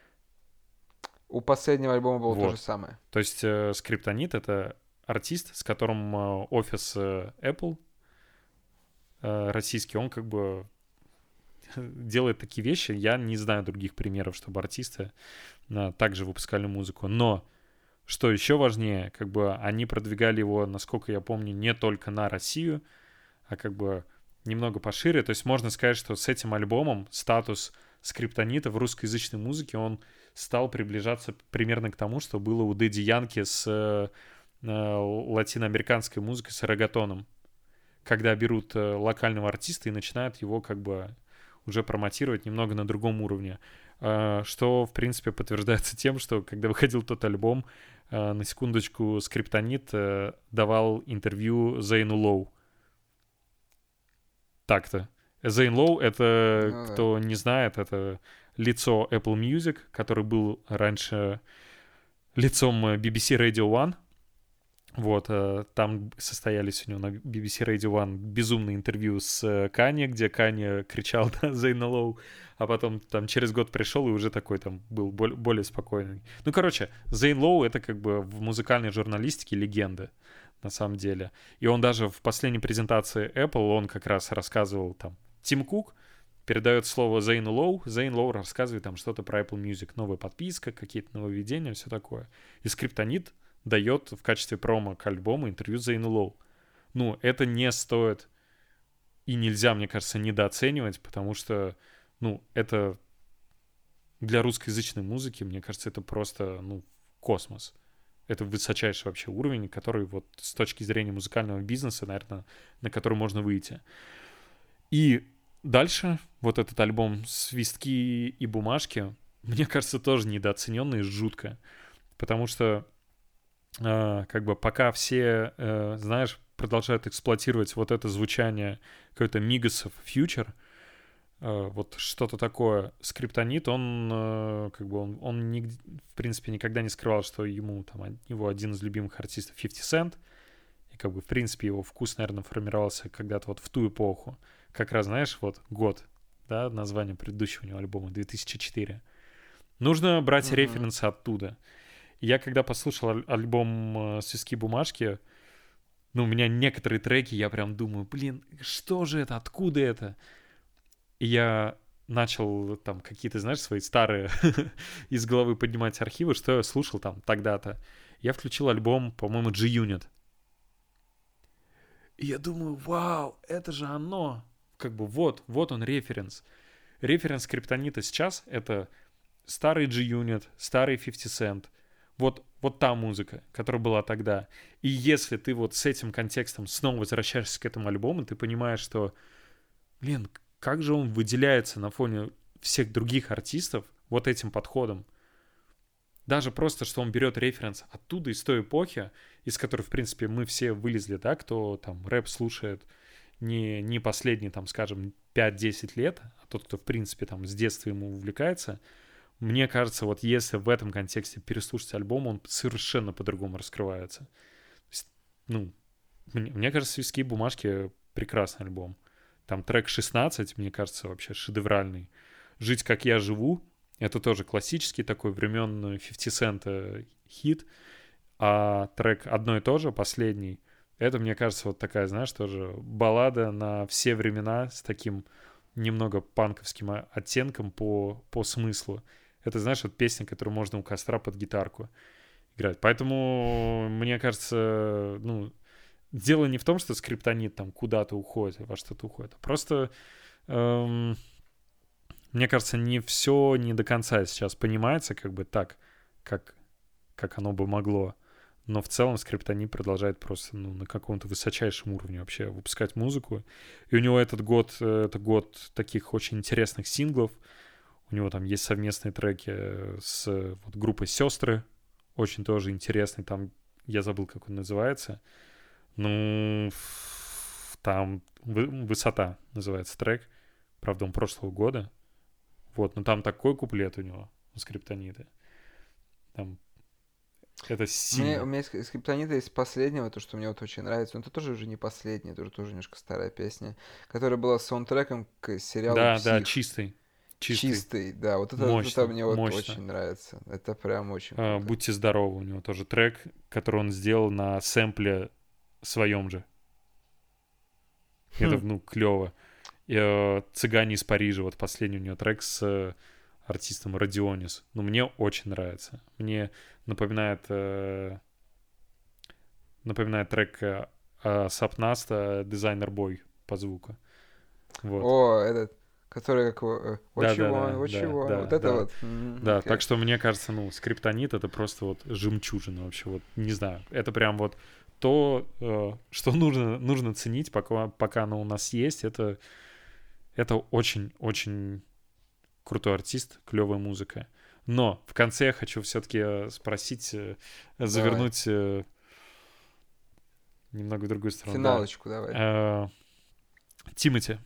У последнего альбома было Вот. то же самое. То есть э, Скриптонит — это артист, с которым э, офис э, Apple э, российский, он как бы делает такие вещи. Я не знаю других примеров, чтобы артисты э, также выпускали музыку. Но, что еще важнее, как бы они продвигали его, насколько я помню, не только на Россию, а как бы немного пошире. То есть можно сказать, что с этим альбомом статус Скриптонита в русскоязычной музыке, он стал приближаться примерно к тому, что было у Дэдди Янки с э, латиноамериканской музыкой, с реггатоном. Когда берут э, локального артиста и начинают его как бы уже промотировать немного на другом уровне. Э, что, в принципе, подтверждается тем, что когда выходил тот альбом, э, на секундочку, Скриптонит э, давал интервью Зейну Лоу. Так-то. Зейн Лоу — это, Ну, кто да. не знает, это лицо Apple Music, который был раньше лицом би би си Radio One. Вот, там состоялись у него на би би си Radio One безумные интервью с Канье, где Канье кричал на Зейна Лоу, а потом там через год пришел и уже такой там был более спокойный. Ну, короче, Зейн Лоу — это как бы в музыкальной журналистике легенда, на самом деле. И он даже в последней презентации Apple, он как раз рассказывал там, Тим Кук, передает слово Зейну Лоу, Зейн Лоу рассказывает там что-то про Apple Music, новая подписка, какие-то нововведения, все такое. И Скриптонит дает в качестве промо к альбому интервью Зейну Лоу. Ну, это не стоит и нельзя, мне кажется, недооценивать, потому что, ну, это для русскоязычной музыки, мне кажется, это просто, ну, космос. Это высочайший вообще уровень, который вот с точки зрения музыкального бизнеса, наверное, на который можно выйти. И дальше вот этот альбом «Свистки и бумажки», мне кажется, тоже недооцененный жутко. Потому что э, как бы пока все, э, знаешь, продолжают эксплуатировать вот это звучание какой-то Мигасов Future, э, вот что-то такое, Скриптонит, он э, как бы он, он не, в принципе никогда не скрывал, что ему там его один из любимых артистов фифти Cent, и как бы в принципе его вкус, наверное, формировался когда-то вот в ту эпоху. Как раз, знаешь, вот год, да, название предыдущего у него альбома, две тысячи четвёртый. Нужно брать uh-huh. референсы оттуда. И я когда послушал аль- альбом «Свистки и бумажки», ну, у меня некоторые треки, я прям думаю, блин, что же это, откуда это? И я начал там какие-то, знаешь, свои старые из головы поднимать архивы, что я слушал там тогда-то. Я включил альбом, по-моему, G-Unit. И я думаю, вау, это же оно. Как бы вот, вот он референс. Референс Скриптонита сейчас — это старый G-Unit, старый фифти Cent. Вот, вот та музыка, которая была тогда. И если ты вот с этим контекстом снова возвращаешься к этому альбому, ты понимаешь, что, блин, как же он выделяется на фоне всех других артистов вот этим подходом. Даже просто, что он берет референс оттуда, из той эпохи, из которой, в принципе, мы все вылезли, да, кто там рэп слушает не, не последние, там, скажем, пять-десять лет, а тот, кто, в принципе, там, с детства ему увлекается. Мне кажется, вот если в этом контексте переслушать альбом, он совершенно по-другому раскрывается. То есть, ну, мне, мне кажется, «Свистки и бумажки» — прекрасный альбом. Там трек шестнадцать, мне кажется, вообще шедевральный. «Жить, как я живу» — это тоже классический такой времен фифти Cent хит. А трек «Одно и то же», последний, это, мне кажется, вот такая, знаешь, тоже баллада на все времена с таким немного панковским оттенком по, по смыслу. Это, знаешь, вот песня, которую можно у костра под гитарку играть. Поэтому, мне кажется, ну, дело не в том, что Скриптонит там куда-то уходит, во что-то уходит, а просто, эм, мне кажется, не все не до конца сейчас понимается как бы так, как, как оно бы могло. Но в целом Скриптонит продолжает просто, ну, на каком-то высочайшем уровне вообще выпускать музыку. И у него этот год, это год таких очень интересных синглов. У него там есть совместные треки с вот, группой «Сестры». Очень тоже интересный. Там, я забыл, как он называется. Ну, там «Высота» называется трек. Правда, он прошлого года. Вот, но там такой куплет у него, у Скриптонита. Там это сильно. Мне, у меня из Скриптонита есть последнего, то, что мне вот очень нравится. Но это тоже уже не последний, это уже тоже немножко старая песня, которая была саундтреком к сериалу Да, «Псих». да, чистый. Чистый. Чистый, да. Вот это, мощно, это мне вот мощно. очень нравится. Это прям очень а, круто. «Будьте здоровы», у него тоже трек, который он сделал на сэмпле своем же. Хм. Это, ну, клево. И, э, «Цыгане из Парижа», вот последний у него трек с э, артистом Радионис. Ну, мне очень нравится. Мне напоминает... Э, напоминает трек э, Сапнаста «Дизайнер Бой» по звуку. Вот. О, этот, который как его, э, what Да, you да, want, да, what да, you want, да, вот это да. вот. М, Да, окей. так что мне кажется, ну, Скриптонит — это просто вот жемчужина вообще, вот, не знаю, это прям вот то, э, что нужно, нужно ценить, пока, пока оно у нас есть, это, это очень-очень крутой артист, клевая музыка. Но в конце я хочу все-таки спросить, э, завернуть э, немного в другую сторону. Да. Финалочку давай. Э, Тимати.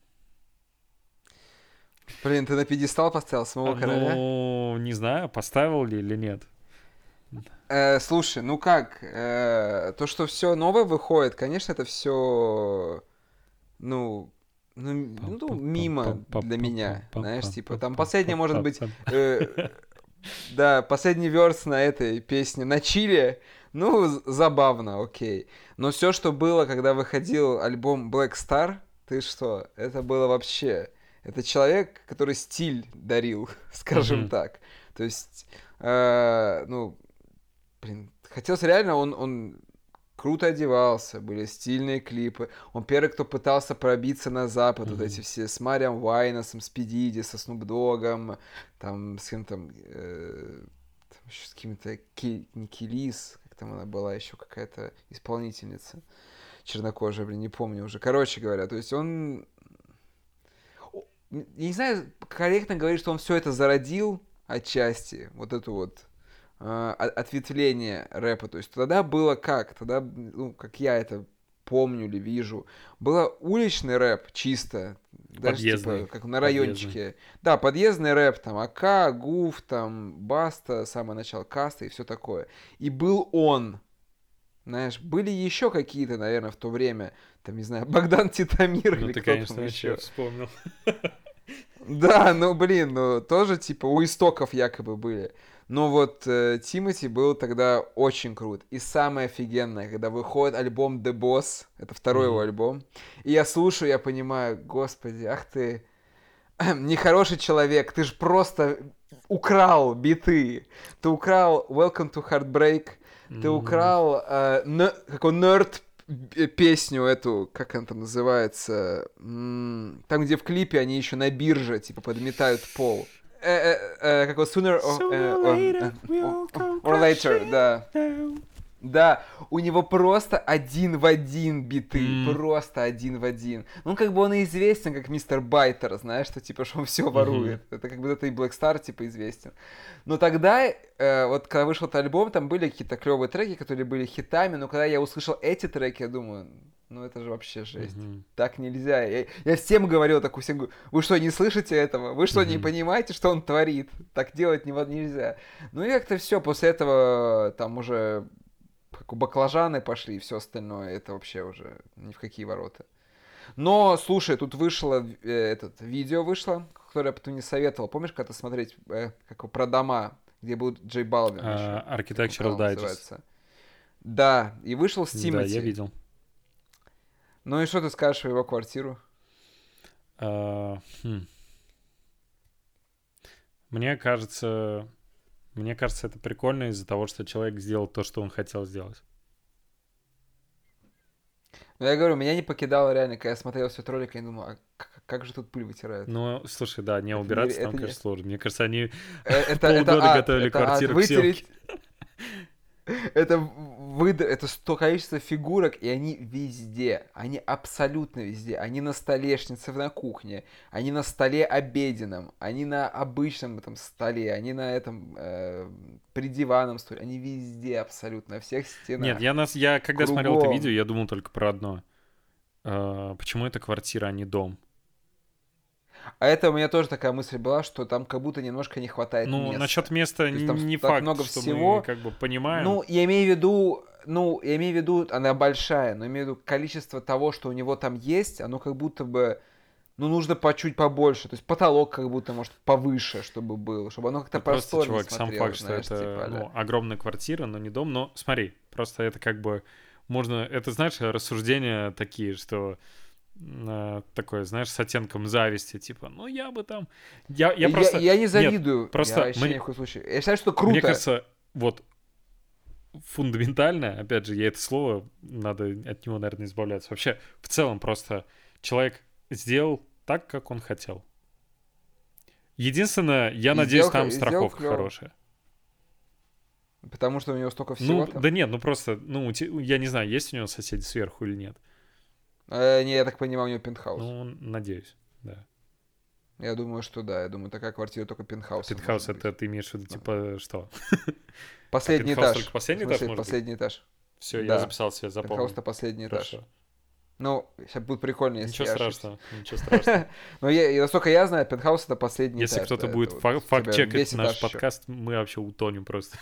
Блин, ты на пьедестал поставил самого короля? Ну, не знаю, поставил ли или нет. Э, слушай, ну как, э, то, что все новое выходит, конечно, это все, ну, ну, ну, мимо для меня, знаешь, типа, там последняя, может быть, э, да, последний верс на этой песне на чиле, ну, з- забавно, окей. Но все, что было, когда выходил альбом Black Star, ты что, это было вообще, Это человек, который стиль дарил, скажем Мгм. так. То есть, э, ну, блин, хотелось реально, он, он круто одевался, были стильные клипы. Он первый, кто пытался пробиться на запад, вот эти Мгм. все с Мариам Вайносом, с Пи Диди, со Снуп Доггом, там, с кем там, э, там еще с какими-то, Ки- не Келис, как там она была, еще какая-то исполнительница чернокожая, блин, не помню уже. Короче говоря, то есть он, о, н- я не знаю, корректно говорить, что он все это зародил отчасти, вот эту вот а, о- ответвление рэпа. То есть тогда было как? Тогда, ну, как я это помню или вижу, было уличный рэп чисто, даже типа Подъездный. как на Подъездный. райончике. Да, подъездный рэп, там, АК, Гуф, там, Баста, самое начало Каста и все такое. И был он, знаешь, были еще какие-то, наверное, в то время, там, не знаю, Богдан Титамир Ну, или ты, кто там конечно, вообще еще. вспомнил. Да, ну блин, ну тоже типа у истоков якобы были. Но вот э, Тимати был тогда очень крут. И самое офигенное, когда выходит альбом The Boss, это второй его Мгм. альбом, и я слушаю, я понимаю, господи, ах ты, нехороший человек, ты же просто украл биты. Ты украл Welcome to Heartbreak, ты М, украл э, н- какой нерд э, песню эту, как она там называется, М, там, где в клипе они еще на бирже, типа, подметают пол. Э, э, э, как вот Sooner or, Sooner э, or or- later э, we'll come or Later, crashing да. down. Да, у него просто один в один биты, М, просто один в один. Ну, как бы он и известен как мистер Байтер, знаешь, что типа, что он все мгм. ворует. Это как бы это и Black Star типа известен. Но тогда, э, вот когда вышел этот альбом, там были какие-то клевые треки, которые были хитами, но когда я услышал эти треки, я думаю, ну это же вообще жесть. Мгм. Так нельзя. Я, я всем говорил, так у всех говорю, вы что, не слышите этого? Вы что, не Мгм. понимаете, что он творит? Так делать не, нельзя. Ну и как-то все, после этого там уже как у баклажаны пошли и все остальное, это вообще уже ни в какие ворота. Но, слушай, тут вышло, э, этот, видео вышло, которое я потом не советовал. Помнишь, когда смотреть, э, как про дома, где был Джей Балвин еще? А, Как он Architectural канал Digest. называется? Да, и вышел с Да, я Тимати. видел. Ну и что ты скажешь про его квартиру? А, хм. Мне кажется, мне кажется, это прикольно из-за того, что человек сделал то, что он хотел сделать. Ну, я говорю, меня не покидало реально, когда я смотрел все этот ролик, я думал, а как, как же тут пыль вытирают? Ну, слушай, да, не Это не, убираться там, это не, конечно, сложно. Мне кажется, они э, это, это полгода ад, готовили это ад. квартиру к съемке. Вытереть, это выдр... это сто количество фигурок, и они везде. Они абсолютно везде. Они на столешнице на кухне, они на столе обеденном, они на обычном этом столе, они на этом э, придиванном столе. Они везде абсолютно, на всех Нет, стенах. я, нас, я когда смотрел это видео, Кругом. я думал только про одно. А, почему это квартира, а не дом? А это у меня тоже такая мысль была, что там как будто немножко не хватает Ну, насчет места. места То есть там не так факт, много что мы всего. как бы понимаем. Ну, я имею в виду, ну, я имею в виду, она большая, но имею в виду количество того, что у него там есть, оно как будто бы, ну, нужно по чуть побольше. То есть потолок как будто, может, повыше, чтобы был, чтобы оно как-то Ну, просто, просторнее чувак, сам факт, смотрелось, что знаешь, это, типа, а ну, огромная квартира, но не дом. Но смотри, просто это как бы можно... Это, знаешь, рассуждения такие, что э, такое, знаешь, с оттенком зависти, типа, ну, я бы там... Я, я Я, просто... я не Нет, завидую, я просто вообще ни мне, в коем случае. Я считаю, что мне круто. кажется, вот фундаментально, опять же, я это слово, надо от него, наверное, избавляться. Вообще, в целом, просто человек сделал так, как он хотел. Единственное, я И надеюсь, сделал, х- там и сделал страховка клево. хорошая. Потому что у него столько Ну, всего да там. нет, ну просто, ну, у те- я не знаю, есть у него соседи сверху или нет. Э, не, я так понимаю, у него пентхаус. Ну, надеюсь, да. Я думаю, что да. Я думаю, такая квартира только пентхаусом Пентхаус — может это быть. ты имеешь в виду, Смотри. типа, что? А Последний пентхаус только этаж. В последний этаж смысле, может быть? последний этаж. Все, я Да. записал себе, Пентхаус запомнил. это последний этаж. Хорошо. Ну, сейчас будет прикольно, если Ничего я ошибся. страшного, ничего страшного. Но я, и насколько я знаю, пентхаус это последний Если этаж. кто-то Да, будет это вот фа- у тебя факт-чекать весь наш этаж еще. подкаст, мы вообще утонем просто.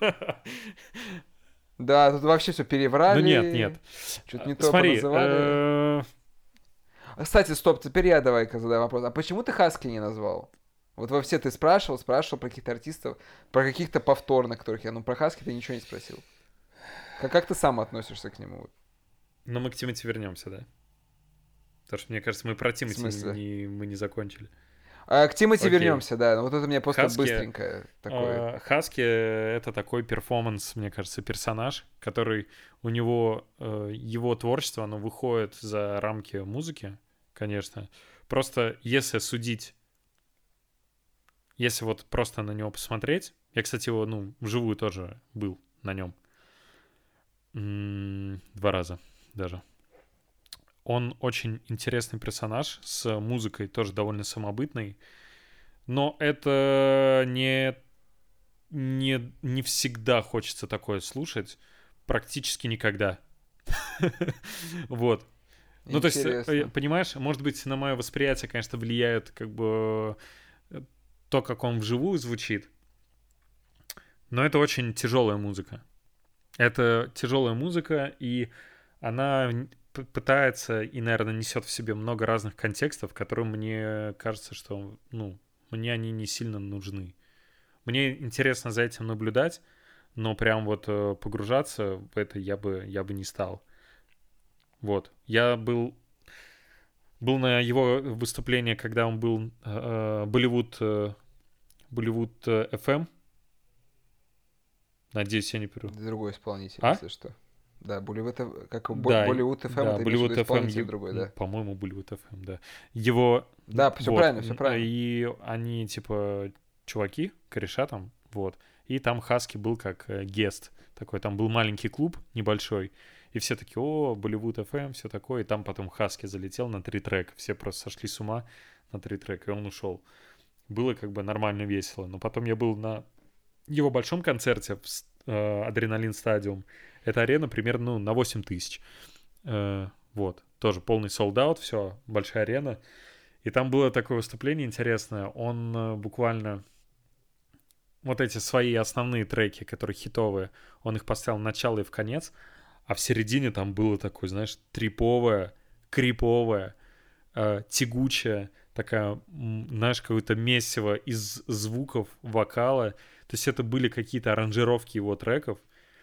Да, тут вообще все Ну переврали. нет, нет. Что-то А, не то Смотри, поназывали. э, А, кстати, стоп, теперь я давай-ка задаю вопрос. А почему ты Хаски не назвал? Вот во все ты спрашивал, спрашивал про каких-то артистов, про каких-то повторных, которых я... Ну, про Хаски ты ничего не спросил. Как, как ты сам относишься к нему? Вот? но мы к Тимати вернемся, да? Потому что, мне кажется, мы про В Тимати смысле? не, мы не закончили. А, к Тимати Окей. вернемся, да. Но вот это мне просто Хаски, быстренько такое. э, Хаски — это такой перформанс, мне кажется, персонаж, который у него, э, его творчество, оно выходит за рамки музыки, конечно. Просто если судить, если вот просто на него посмотреть, я, кстати, его, ну, вживую тоже был на нем. М, Два раза даже. Он очень интересный персонаж, с музыкой тоже довольно самобытной. Но это не, не, не всегда хочется такое слушать. Практически никогда. Вот. Ну, то есть, э, Интересно. понимаешь, может быть, на мое восприятие, конечно, влияет как бы э, то, как он вживую звучит. Но это очень тяжелая музыка. Это тяжелая музыка, и она н- п- пытается и, наверное, несет в себе много разных контекстов, которые мне кажется, что, ну, мне они не сильно нужны. Мне интересно за этим наблюдать, но прям вот э, погружаться в это я бы, я бы не стал. Вот. Я был, был на его выступлении, когда он был э, Болливуд, э, Болливуд э, эф эм. Надеюсь, я не перу. Это другой исполнитель, А? если что. Да, Болливуд, Ф- как Бо- Да, и- Болливуд эф эм, да, ты имеешь в виду Болливуд эф эм, исполнитель е- другой, м, да? по-моему, Болливуд эф эм, да. Его, м, Да, все вот, правильно, все м, правильно. и они, типа, чуваки, кореша там, вот. И там Хаски был как э, гест такой, там был маленький клуб небольшой, и все такие: о, Болливуд эф эм, все такое, и там потом Хаски залетел на три трека, все просто сошли с ума на три трека, и он ушел. Было как бы нормально весело, но потом я был на его большом концерте в с- э, Адреналин Стадиум. Это арена примерно, ну, на восемь тысяч. Э, вот, тоже полный солдат, все, большая арена. И там было такое выступление интересное. Он э, буквально вот эти свои основные треки, которые хитовые, он их поставил в начало и в конец, а в середине там было такое, знаешь, триповое, криповое, э, тягучее, такая, м, знаешь, какое-то месиво из звуков, вокала. То есть это были какие-то аранжировки его треков.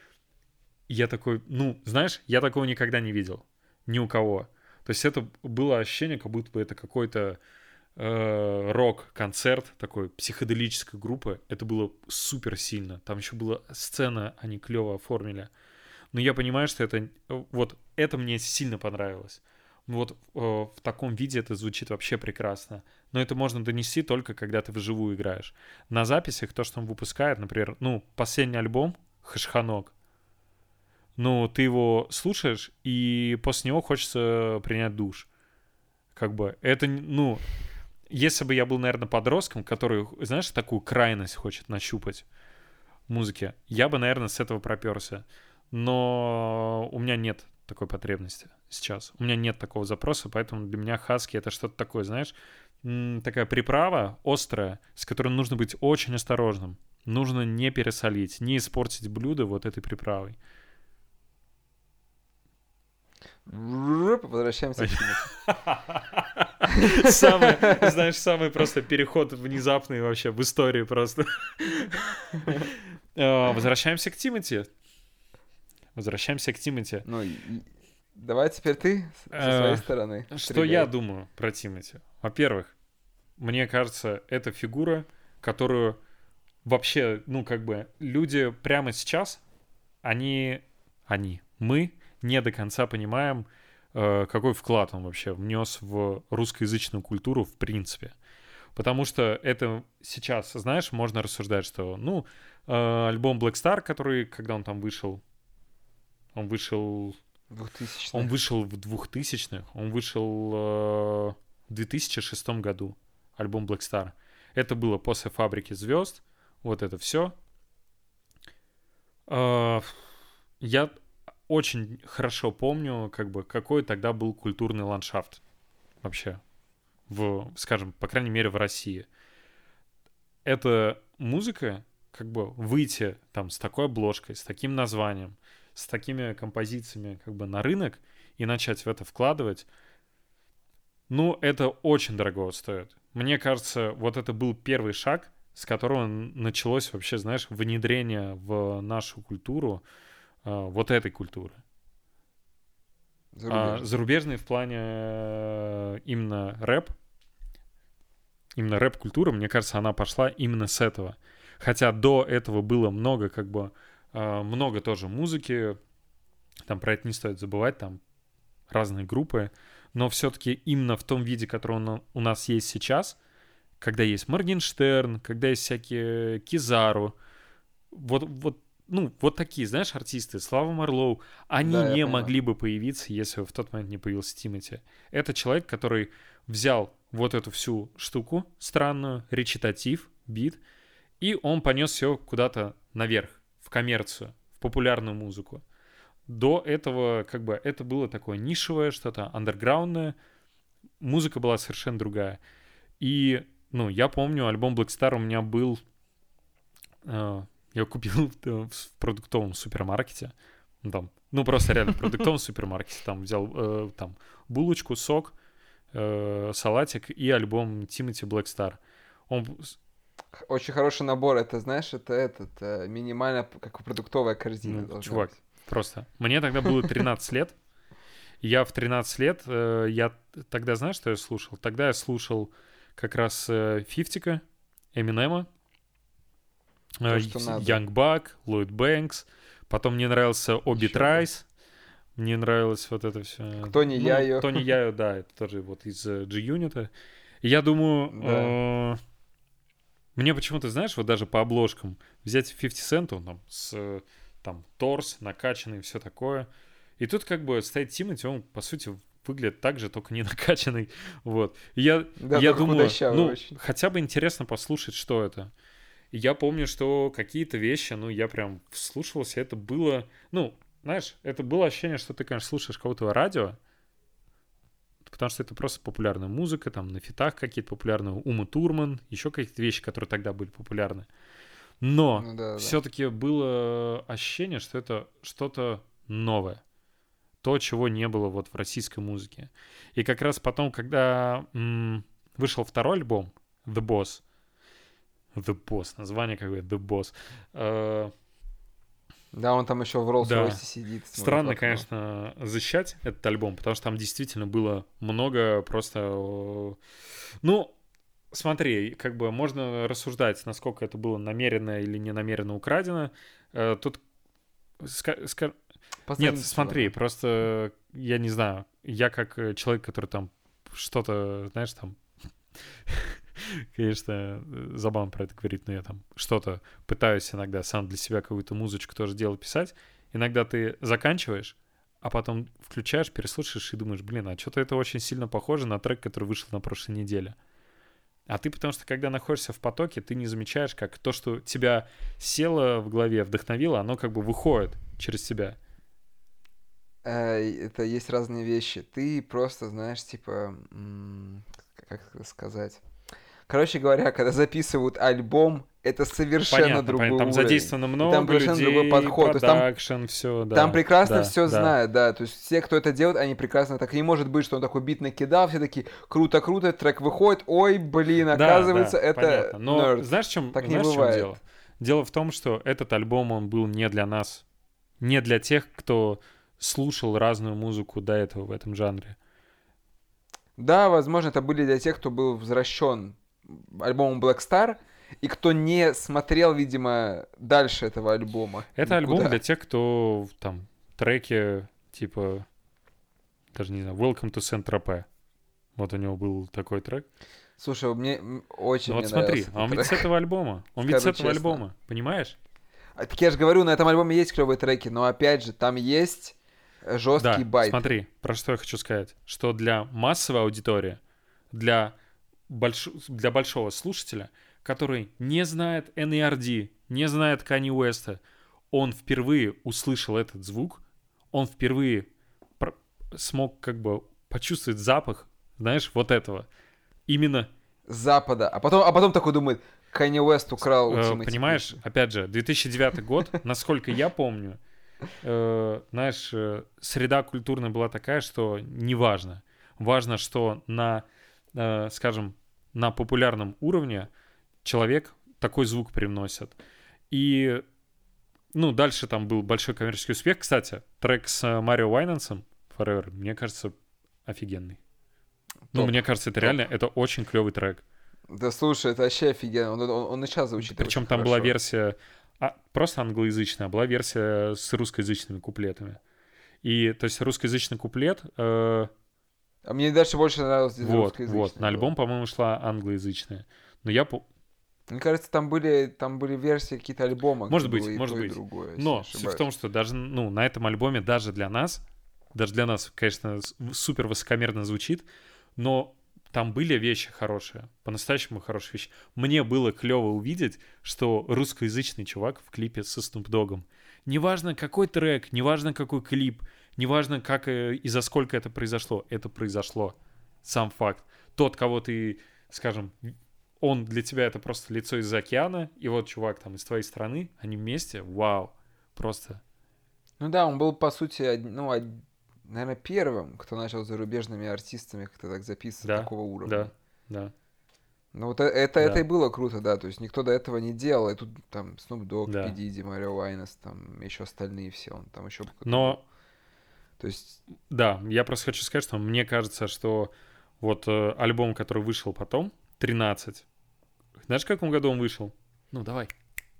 И я такой, ну, знаешь, я такого никогда не видел. Ни у кого. То есть это было ощущение, как будто бы это какой-то э, рок-концерт такой психоделической группы. Это было супер сильно. Там еще была сцена, они клево оформили. Но я понимаю, что это... э, Вот это мне сильно понравилось. Вот э, в таком виде это звучит вообще прекрасно. Но это можно донести только, когда ты вживую играешь. На записях то, что он выпускает, например, ну, последний альбом «Хашханок», ну, ты его слушаешь, и после него хочется принять душ. Как бы это, н- ну, если бы я был, наверное, подростком, который, знаешь, такую крайность хочет нащупать в музыке, я бы, наверное, с этого проперся. Но у меня нет такой потребности сейчас. У меня нет такого запроса, поэтому для меня хаски — это что-то такое, знаешь, м, такая приправа острая, с которой нужно быть очень осторожным. Нужно не пересолить, не испортить блюдо вот этой приправой. Ррррп, Возвращаемся к Тимати. Самый, знаешь, самый просто переход внезапный вообще в истории просто. Э, Возвращаемся к Тимати. Возвращаемся к Тимати. Ну, и- и- давай теперь ты с- со своей Э, стороны Что я стреляй. думаю про Тимати? Во-первых, мне кажется, это фигура, которую вообще, ну, как бы, люди прямо сейчас, они, они, мы не до конца понимаем, э, какой вклад он вообще внес в русскоязычную культуру в принципе. Потому что это сейчас, знаешь, можно рассуждать, что, ну, э, альбом Black Star, который, когда он там вышел, он вышел, он Двухтысячных. вышел в двухтысячных, он вышел э, в две тысячи шестом году, альбом Black Star. Это было после «Фабрики звезд», вот это все. Я очень хорошо помню, как бы, какой тогда был культурный ландшафт вообще, в, скажем, по крайней мере, в России. Эта музыка, как бы выйти там с такой обложкой, с таким названием, с такими композициями как бы на рынок и начать в это вкладывать, ну, это очень дорого стоит. Мне кажется, вот это был первый шаг, с которого н- началось вообще, знаешь, внедрение в нашу культуру э, вот этой культуры. А, зарубежный в плане э, именно рэп, именно рэп-культура, мне кажется, она пошла именно с этого. Хотя до этого было много, как бы, э, много тоже музыки, там про это не стоит забывать, там разные группы, но все-таки именно в том виде, который он, у нас есть сейчас, когда есть Моргенштерн, когда есть всякие Кизару, вот, вот, ну, вот такие, знаешь, артисты, Слава Марлоу, они Да, не я могли понимаю. бы появиться, если бы в тот момент не появился Тимати. Это человек, который взял вот эту всю штуку странную, речитатив, бит, и он понес все куда-то наверх, в коммерцию, в популярную музыку. До этого, как бы, это было такое нишевое, что-то андерграундное, музыка была совершенно другая. И, ну, я помню, альбом Black Star у меня был... э, я купил в продуктовом супермаркете. Ну, там, ну, просто реально в продуктовом супермаркете. Там взял э, там, булочку, сок, э, салатик и альбом Тимати Black Star. Он... Очень хороший набор. Это, знаешь, это этот э, минимально как продуктовая корзина Ну, должна чувак, быть. просто. Мне тогда было тринадцать лет. Я в тринадцать лет, э, я тогда, знаешь, что я слушал? Тогда я слушал как раз э, фифтика, Эминема, То, что надо. Young Buck, Lloyd Banks. Потом мне нравился Оби Еще бы. Трайс. Мне нравилось вот это все. Кто не ну, Яйо. Тони Яйо, да, это тоже вот из э, G-Unit. И я думаю, Да. э, мне почему-то, знаешь, вот даже по обложкам взять фифти Cent, он там с э, там торс, накачанный, все такое. И тут как бы стоит Тимати, он, по сути, выглядит так же, только не накачанный. Вот. И я, Да, я только думаю, худощавый ну, очень. хотя бы интересно послушать, что это. И я помню, что какие-то вещи, ну, я прям вслушивался, это было, ну, знаешь, это было ощущение, что ты, конечно, слушаешь кого-то радио, потому что это просто популярная музыка, там на фитах какие-то популярные, Ума Турман, еще какие-то вещи, которые тогда были популярны. Но Ну да, да. все-таки было ощущение, что это что-то новое. То, чего не было вот в российской музыке. И как раз потом, когда м- вышел второй альбом, The Boss, The Boss, название какое, The Boss. Э, Да, он там еще в Роллс-Ройсе да. сидит. смотрит в Странно, окно. конечно, защищать этот альбом, потому что там действительно было много просто... э, Ну, смотри, как бы можно рассуждать, насколько это было намеренно или не намеренно украдено. Э, Тут... ска- ска- Нет, Позаимствовано. смотри, просто я не знаю, я как э, человек, который там что-то, знаешь, там, конечно, э, забавно про это говорить, но я там что-то пытаюсь иногда сам для себя какую-то музычку тоже делать, писать. Иногда ты заканчиваешь, а потом включаешь, переслушаешь и думаешь, блин, а что-то это очень сильно похоже на трек, который вышел на прошлой неделе. А ты, потому что когда находишься в потоке, ты не замечаешь, как то, что тебя село в голове, вдохновило, оно как бы выходит через тебя. Э, Это есть разные вещи. Ты просто, знаешь, типа, м, как это сказать. Короче говоря, когда записывают альбом, это совершенно Понятно, другой понятно. Там уровень. задействовано И там много совершенно другой людей, подход. То есть там, продакшн, все, там да, прекрасно да, все да. знают, да. То есть все, кто это делает, они прекрасно так. Не может быть, что он такой бит накидал, все такие круто-круто, трек выходит, ой, блин, Да, оказывается, да, это понятно. Но нерд. знаешь, в чем, Так не знаешь, в чем бывает. дело? Дело в том, что этот альбом, он был не для нас. Не для тех, кто слушал разную музыку до этого в этом жанре. Да, возможно, это были для тех, кто был возвращен альбомом Black Star, и кто не смотрел, видимо, дальше этого альбома. Это никуда. альбом для тех, кто там треки типа, даже не знаю, Welcome to Saint-Tropez. Вот у него был такой трек. Слушай, мне м, очень Ну вот мне смотри, нравился а он этот ведь с трек. этого альбома. Он ведь с Скажу этого честно. альбома, понимаешь? А, Так я же говорю, на этом альбоме есть клевые треки, но опять же, там есть э, жесткие Да, байты. смотри, про что я хочу сказать. Что для массовой аудитории, для, больш... для большого слушателя, который не знает эн и ар ди, не знает Канье Уэста, он впервые услышал этот звук, он впервые про- смог как бы почувствовать запах, знаешь, вот этого. Именно, С Запада. А потом, а потом такой думает, Kanye West украл у э, Тимати понимаешь, песню. опять же, две тысячи девятый год, насколько я помню, э, знаешь, э, среда культурная была такая, что неважно. Важно, что на, э, скажем, на популярном уровне человек такой звук привносит. И, ну, дальше там был большой коммерческий успех. Кстати, трек с э, Марио Вайнансом Forever, мне кажется, офигенный. Ну, Топ, мне кажется, это топ. реально, это очень клевый трек. Да слушай, это вообще офигенно. Он, он, он и сейчас звучит Причем очень там была хорошо. версия а, просто англоязычная, а была версия с русскоязычными куплетами. И, то есть, русскоязычный куплет... э, А мне дальше больше нравилось здесь вот, русскоязычное вот. На было. альбом, по-моему, шла англоязычная. Но я... по- Мне кажется, там были, там были версии какие-то альбома, Может где быть, было и может то, и быть. другое, если не Но суть в ошибаюсь. том, что даже, ну, на этом альбоме, даже для нас, даже для нас, конечно, с- супер высокомерно звучит, но там были вещи хорошие, по-настоящему хорошие вещи. Мне было клево увидеть, что русскоязычный чувак в клипе со Snoop Dogg'ом. Неважно, какой трек, неважно, какой клип, неважно, как э, и за сколько это произошло. Это произошло. Сам факт. Тот, кого ты, скажем, он для тебя это просто лицо из океана, и вот чувак там из твоей страны, они вместе, вау, просто. Ну да, он был, по сути, од- ну, од- наверное, первым, кто начал с зарубежными артистами как-то так записывать Да, такого уровня. да, да, Ну вот э- это, это Да. и было круто, да, то есть никто до этого не делал, и тут там Snoop Dogg, Да. P. Diddy, Марио Вайнес, там еще остальные все, он там еще кто-то был. Но, То есть, да, я просто хочу сказать, что мне кажется, что вот э, альбом, который вышел потом, тринадцать, знаешь, в каком году он вышел? Ну, давай.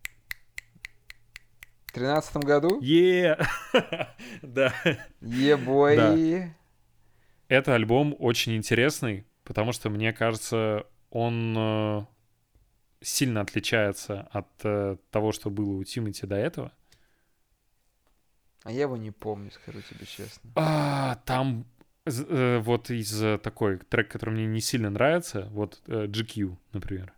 в тринадцатом году, Е! Да. ебой, Это альбом очень интересный, потому что, мне кажется, он э, сильно отличается от э, того, что было у Тимати до этого. а я его не помню, скажу тебе честно. А, там з- э, вот из э, такой трек, который мне не сильно нравится, вот э, джи кью, например.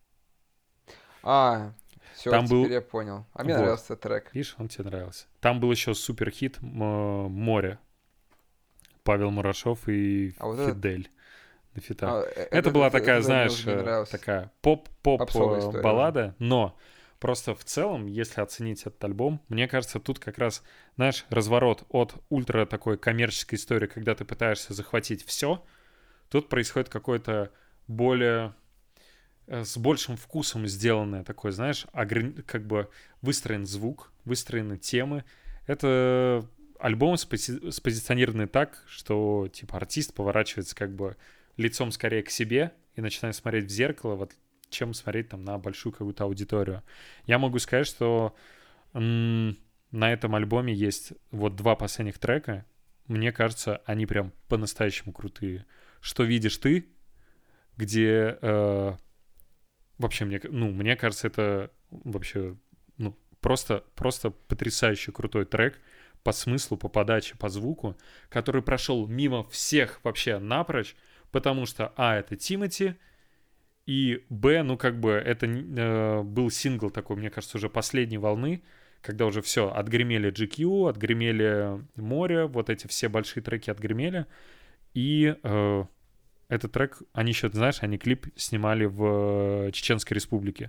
А, все, Там теперь был- я понял. А мне Вот. нравился трек. Видишь, он тебе нравился. Там был еще супер хит «Море». Павел Мурашов и А вот это- Фидель на фитах. А, э, Это, была это- такая, это мне знаешь, уже не э, нравился. такая поп-поп Попсовая э, история баллада, но просто в целом, если оценить этот альбом, мне кажется, тут как раз, знаешь, разворот от ультра такой коммерческой истории, когда ты пытаешься захватить все, тут происходит какое-то более э, с большим вкусом сделанное такое, знаешь, ограни- как бы выстроен звук, выстроены темы. Это альбом спози- спозиционированный так, что типа артист поворачивается как бы лицом скорее к себе и начинает смотреть в зеркало, вот, чем смотреть там на большую какую-то аудиторию. Я могу сказать, что м, на этом альбоме есть вот два последних трека. Мне кажется, они прям по-настоящему крутые. «Что видишь ты», где э, вообще мне, ну, мне кажется, это вообще ну, просто, просто потрясающе крутой трек по смыслу, по подаче, по звуку, который прошел мимо всех вообще напрочь, потому что, а, это Тимати, и, б, ну, как бы, это э, был сингл такой, мне кажется, уже последней волны, когда уже все, отгремели джи кью, отгремели «Море», вот эти все большие треки отгремели, и э, этот трек, они еще, знаешь, они клип снимали в э, Чеченской Республике.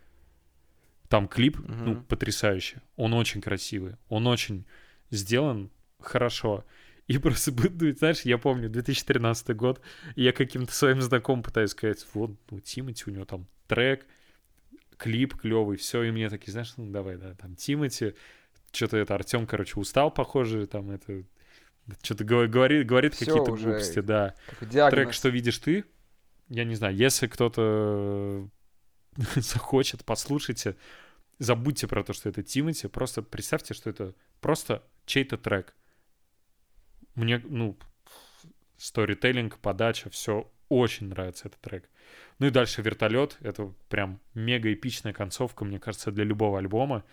Там клип, ну, Мгм. потрясающий. Он очень красивый, он очень сделан хорошо. И просто, ну, знаешь, я помню, две тысячи тринадцатый год, и я каким-то своим знакомым пытаюсь сказать, вот, ну, Тимати, у него там трек, клип клевый, все, и мне такие, знаешь, ну, давай, да, там, Тимати, что-то это, Артем, короче, устал, похоже, там, это, что-то говорит, говорит Всё какие-то уже, глупости, да. Как диагноз. Трек «Что видишь ты», я не знаю, если кто-то захочет, послушайте, забудьте про то, что это Тимати, просто представьте, что это просто чей-то трек. Мне, ну, сторителлинг, подача, все очень нравится этот трек. Ну и дальше «Вертолет», это прям мега эпичная концовка, мне кажется, для любого альбома.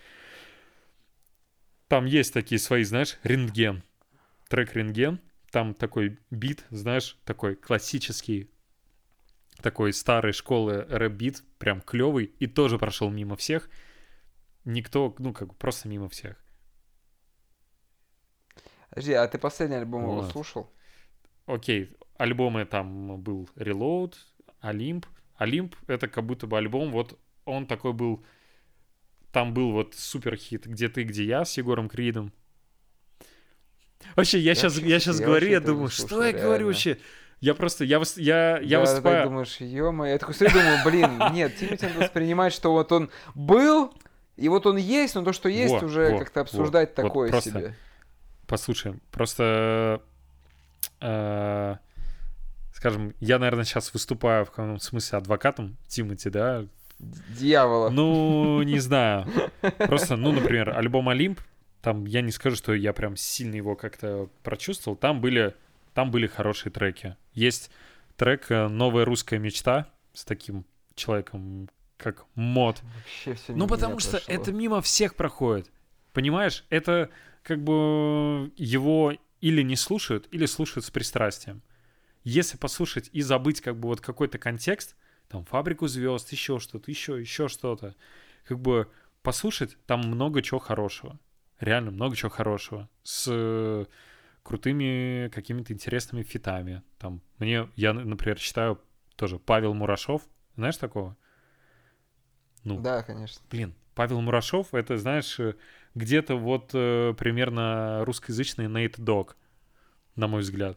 Там есть такие свои, знаешь, «Рентген». Трек «Рентген», там такой бит, знаешь, такой классический, такой старой школы рэп-бит, прям клевый, и тоже прошел мимо всех. Никто, ну, как бы просто мимо всех. Подожди, а ты последний альбом его Вот. слушал? Окей, альбомы там был Reload, Олимп. Олимп — это как будто бы альбом, вот он такой был, там был вот супер хит «Где ты, где я» с Егором Кридом. Вообще, я, Я сейчас, вообще, я кстати, сейчас я говорю, вообще я этого не думаю, слушал, что я говорю реально. вообще? Я просто, я, выс- я, я да, выступаю... ты так думаешь, ё-моё. Я такой смотрю, думаю, блин, нет, Тимати надо воспринимать, что вот он был, и вот он есть, но то, что есть, Вот, уже вот, как-то обсуждать вот, вот такое просто себе. Послушаем, просто э, скажем, я, наверное, сейчас выступаю в каком-то смысле адвокатом Тимати, да? Дьявола. Ну, не знаю. Просто, ну, например, альбом «Олимп», там, я не скажу, что я прям сильно его как-то прочувствовал, там были, там были хорошие треки. Есть трек «Новая русская мечта» с таким человеком, как Мод. Вообще всё Ну, мимо потому меня что прошло. это мимо всех проходит. Понимаешь? Это как бы его или не слушают, или слушают с пристрастием. Если послушать и забыть как бы вот какой-то контекст, там «Фабрику звезд», еще что-то, еще, еще что-то, как бы послушать, там много чего хорошего. Реально много чего хорошего. С э, крутыми какими-то интересными фитами. Там, мне, я, например, читаю тоже Павел Мурашов. Знаешь такого? Ну, Да, конечно. блин, Павел Мурашов, это, знаешь, э, где-то вот э, примерно русскоязычный Nate Dogg, на мой взгляд.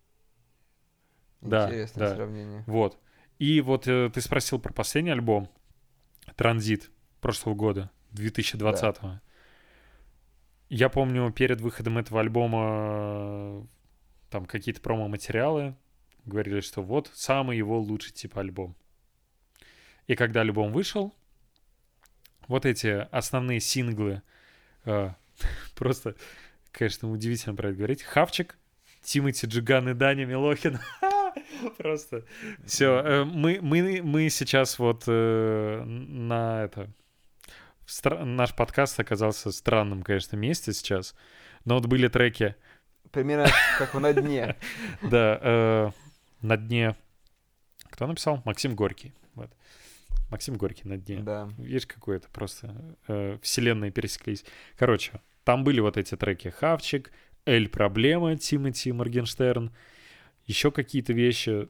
Да, Интересное да. сравнение. Вот. И вот э, ты спросил про последний альбом «Транзит» прошлого года, две тысячи двадцатого. Я помню, перед выходом этого альбома э, там какие-то промо-материалы говорили, что вот самый его лучший типа альбом. И когда альбом вышел, вот эти основные синглы, э, просто, конечно, удивительно про это говорить. «Хавчик», Тимати, Джиган и Даня Милохин. Просто все. Мы, мы, мы сейчас вот э, на это... Стра- наш подкаст оказался в странном, конечно, месте сейчас. Но вот были треки... Примерно как на дне. Да, э, на дне... Кто написал? Максим Горький. Вот. Максим Горький на дне. Да. Видишь, какое-то просто э, вселенные пересеклись. Короче, там были вот эти треки «Хавчик», «Эль Проблема», Тимати, Моргенштерн, еще какие-то вещи,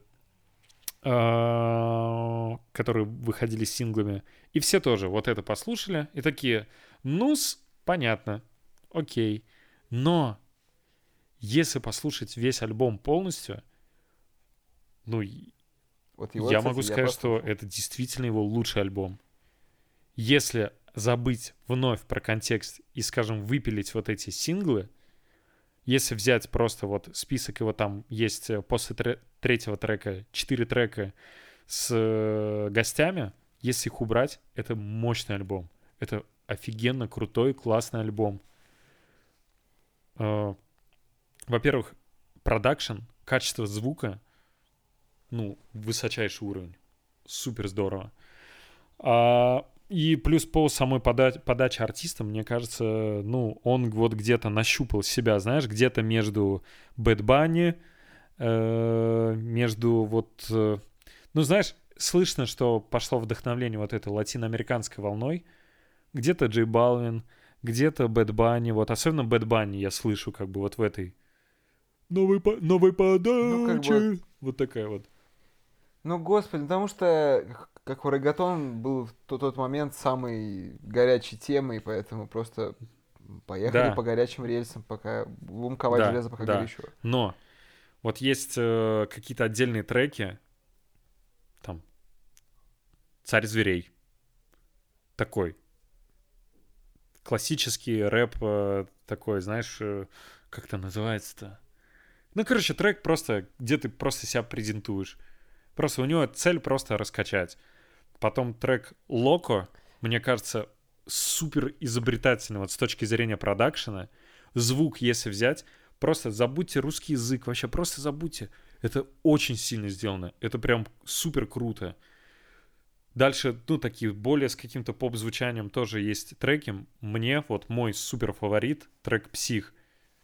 э, которые выходили синглами. И все тоже вот это послушали и такие, ну-с, понятно, окей. Но если послушать весь альбом полностью, ну, Вот его, я кстати, могу я сказать, что послушал. это действительно его лучший альбом. Если забыть вновь про контекст и, скажем, выпилить вот эти синглы, если взять просто вот список, его там есть э, после тре- третьего трека четыре трека с э, гостями, если их убрать, это мощный альбом. Это офигенно крутой, классный альбом. Э, во-первых, продакшн, качество звука, ну, высочайший уровень. Супер здорово. А, и плюс по самой пода- подаче артиста, мне кажется, ну, он вот где-то нащупал себя, знаешь, где-то между Bad Bunny, э, между вот... Э, ну, знаешь, слышно, что пошло вдохновление вот этой латиноамериканской волной. Где-то Джей Балвин, где-то Bad Bunny. Вот особенно Bad Bunny я слышу как бы вот в этой новой, по- новой подаче. Ну, как бы- Вот такая вот. Ну, господи, потому что х- как у реггатон был в тот, тот момент самой горячей темой, поэтому просто поехали Да. по горячим рельсам, пока будем ковать Да, железо, пока да. горячо. Но вот есть э, какие-то отдельные треки, там, «Царь зверей», такой. Классический рэп э, такой, знаешь, э, как это называется-то? Ну, короче, трек просто, где ты просто себя презентуешь. Просто у него цель просто раскачать. Потом трек «Локо», мне кажется, супер изобретательный вот с точки зрения продакшена. Звук, если взять, просто забудьте русский язык, вообще просто забудьте. Это очень сильно сделано. Это прям супер круто. Дальше, ну, такие более с каким-то поп-звучанием тоже есть треки. Мне вот мой супер фаворит трек «Псих».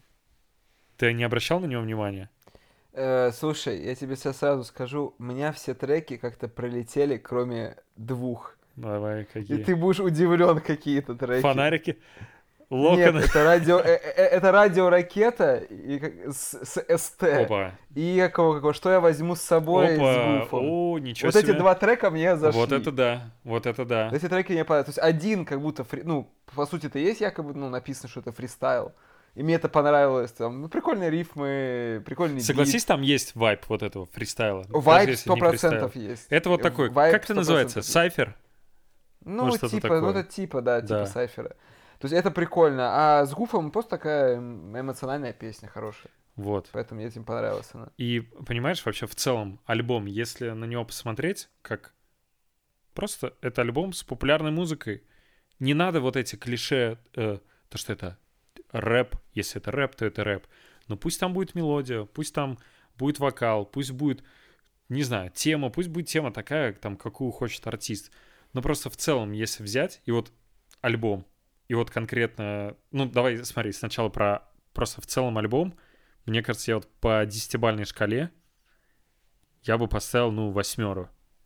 Ты не обращал на него внимания? Э, слушай, я тебе сейчас сразу скажу, у меня все треки как-то пролетели, кроме двух. Давай, И какие? ты будешь удивлен, какие-то треки. Фонарики? Нет, Локоны? это радио, э, э, это радио Ракета и как- с, с СТ. Опа. И какого, какого, что я возьму с собой с Опа. Гуфом. О, ничего Вот себе. эти два трека мне зашли. Вот это да. Вот это да. Эти треки мне понравились. То есть один как будто, фри... ну, по сути, это есть якобы, ну, написано, что это фристайл. И мне это понравилось. Там, ну, прикольные рифмы, прикольный Согласись, там есть вайб вот этого фристайла. бит. Даже Вайб если сто не процентов фристайл. есть. Это вот такой, Вайб как это сто называется? процентов есть. Сайфер? Ну, Может, что-то типа, такое. ну, это типа, да, типа Да. сайфера. То есть это прикольно, а с Гуфом просто такая эмоциональная песня хорошая. Вот. Поэтому мне этим понравилась она. И, понимаешь, вообще в целом альбом, если на него посмотреть, как просто это альбом с популярной музыкой. Не надо вот эти клише, э, то, что это рэп, если это рэп, то это рэп. Но пусть там будет мелодия, пусть там будет вокал, пусть будет, не знаю, тема, пусть будет тема такая, там, какую хочет артист. Но просто в целом, если взять, и вот альбом, и вот конкретно, ну, давай, смотри, сначала про просто в целом альбом. Мне кажется, я вот по десятибалльной шкале я бы поставил, ну, восьмеру.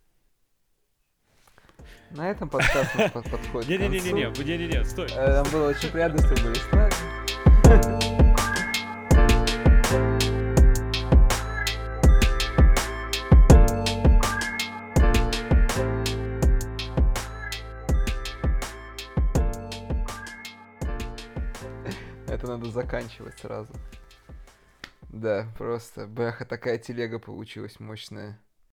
На этом подкаст под- подходит к концу. Не-не-не-не, не-не-не, стой. Э, Нам было очень приятно с тобой история. Это надо заканчивать сразу. Да, просто, бэха, такая телега получилась мощная.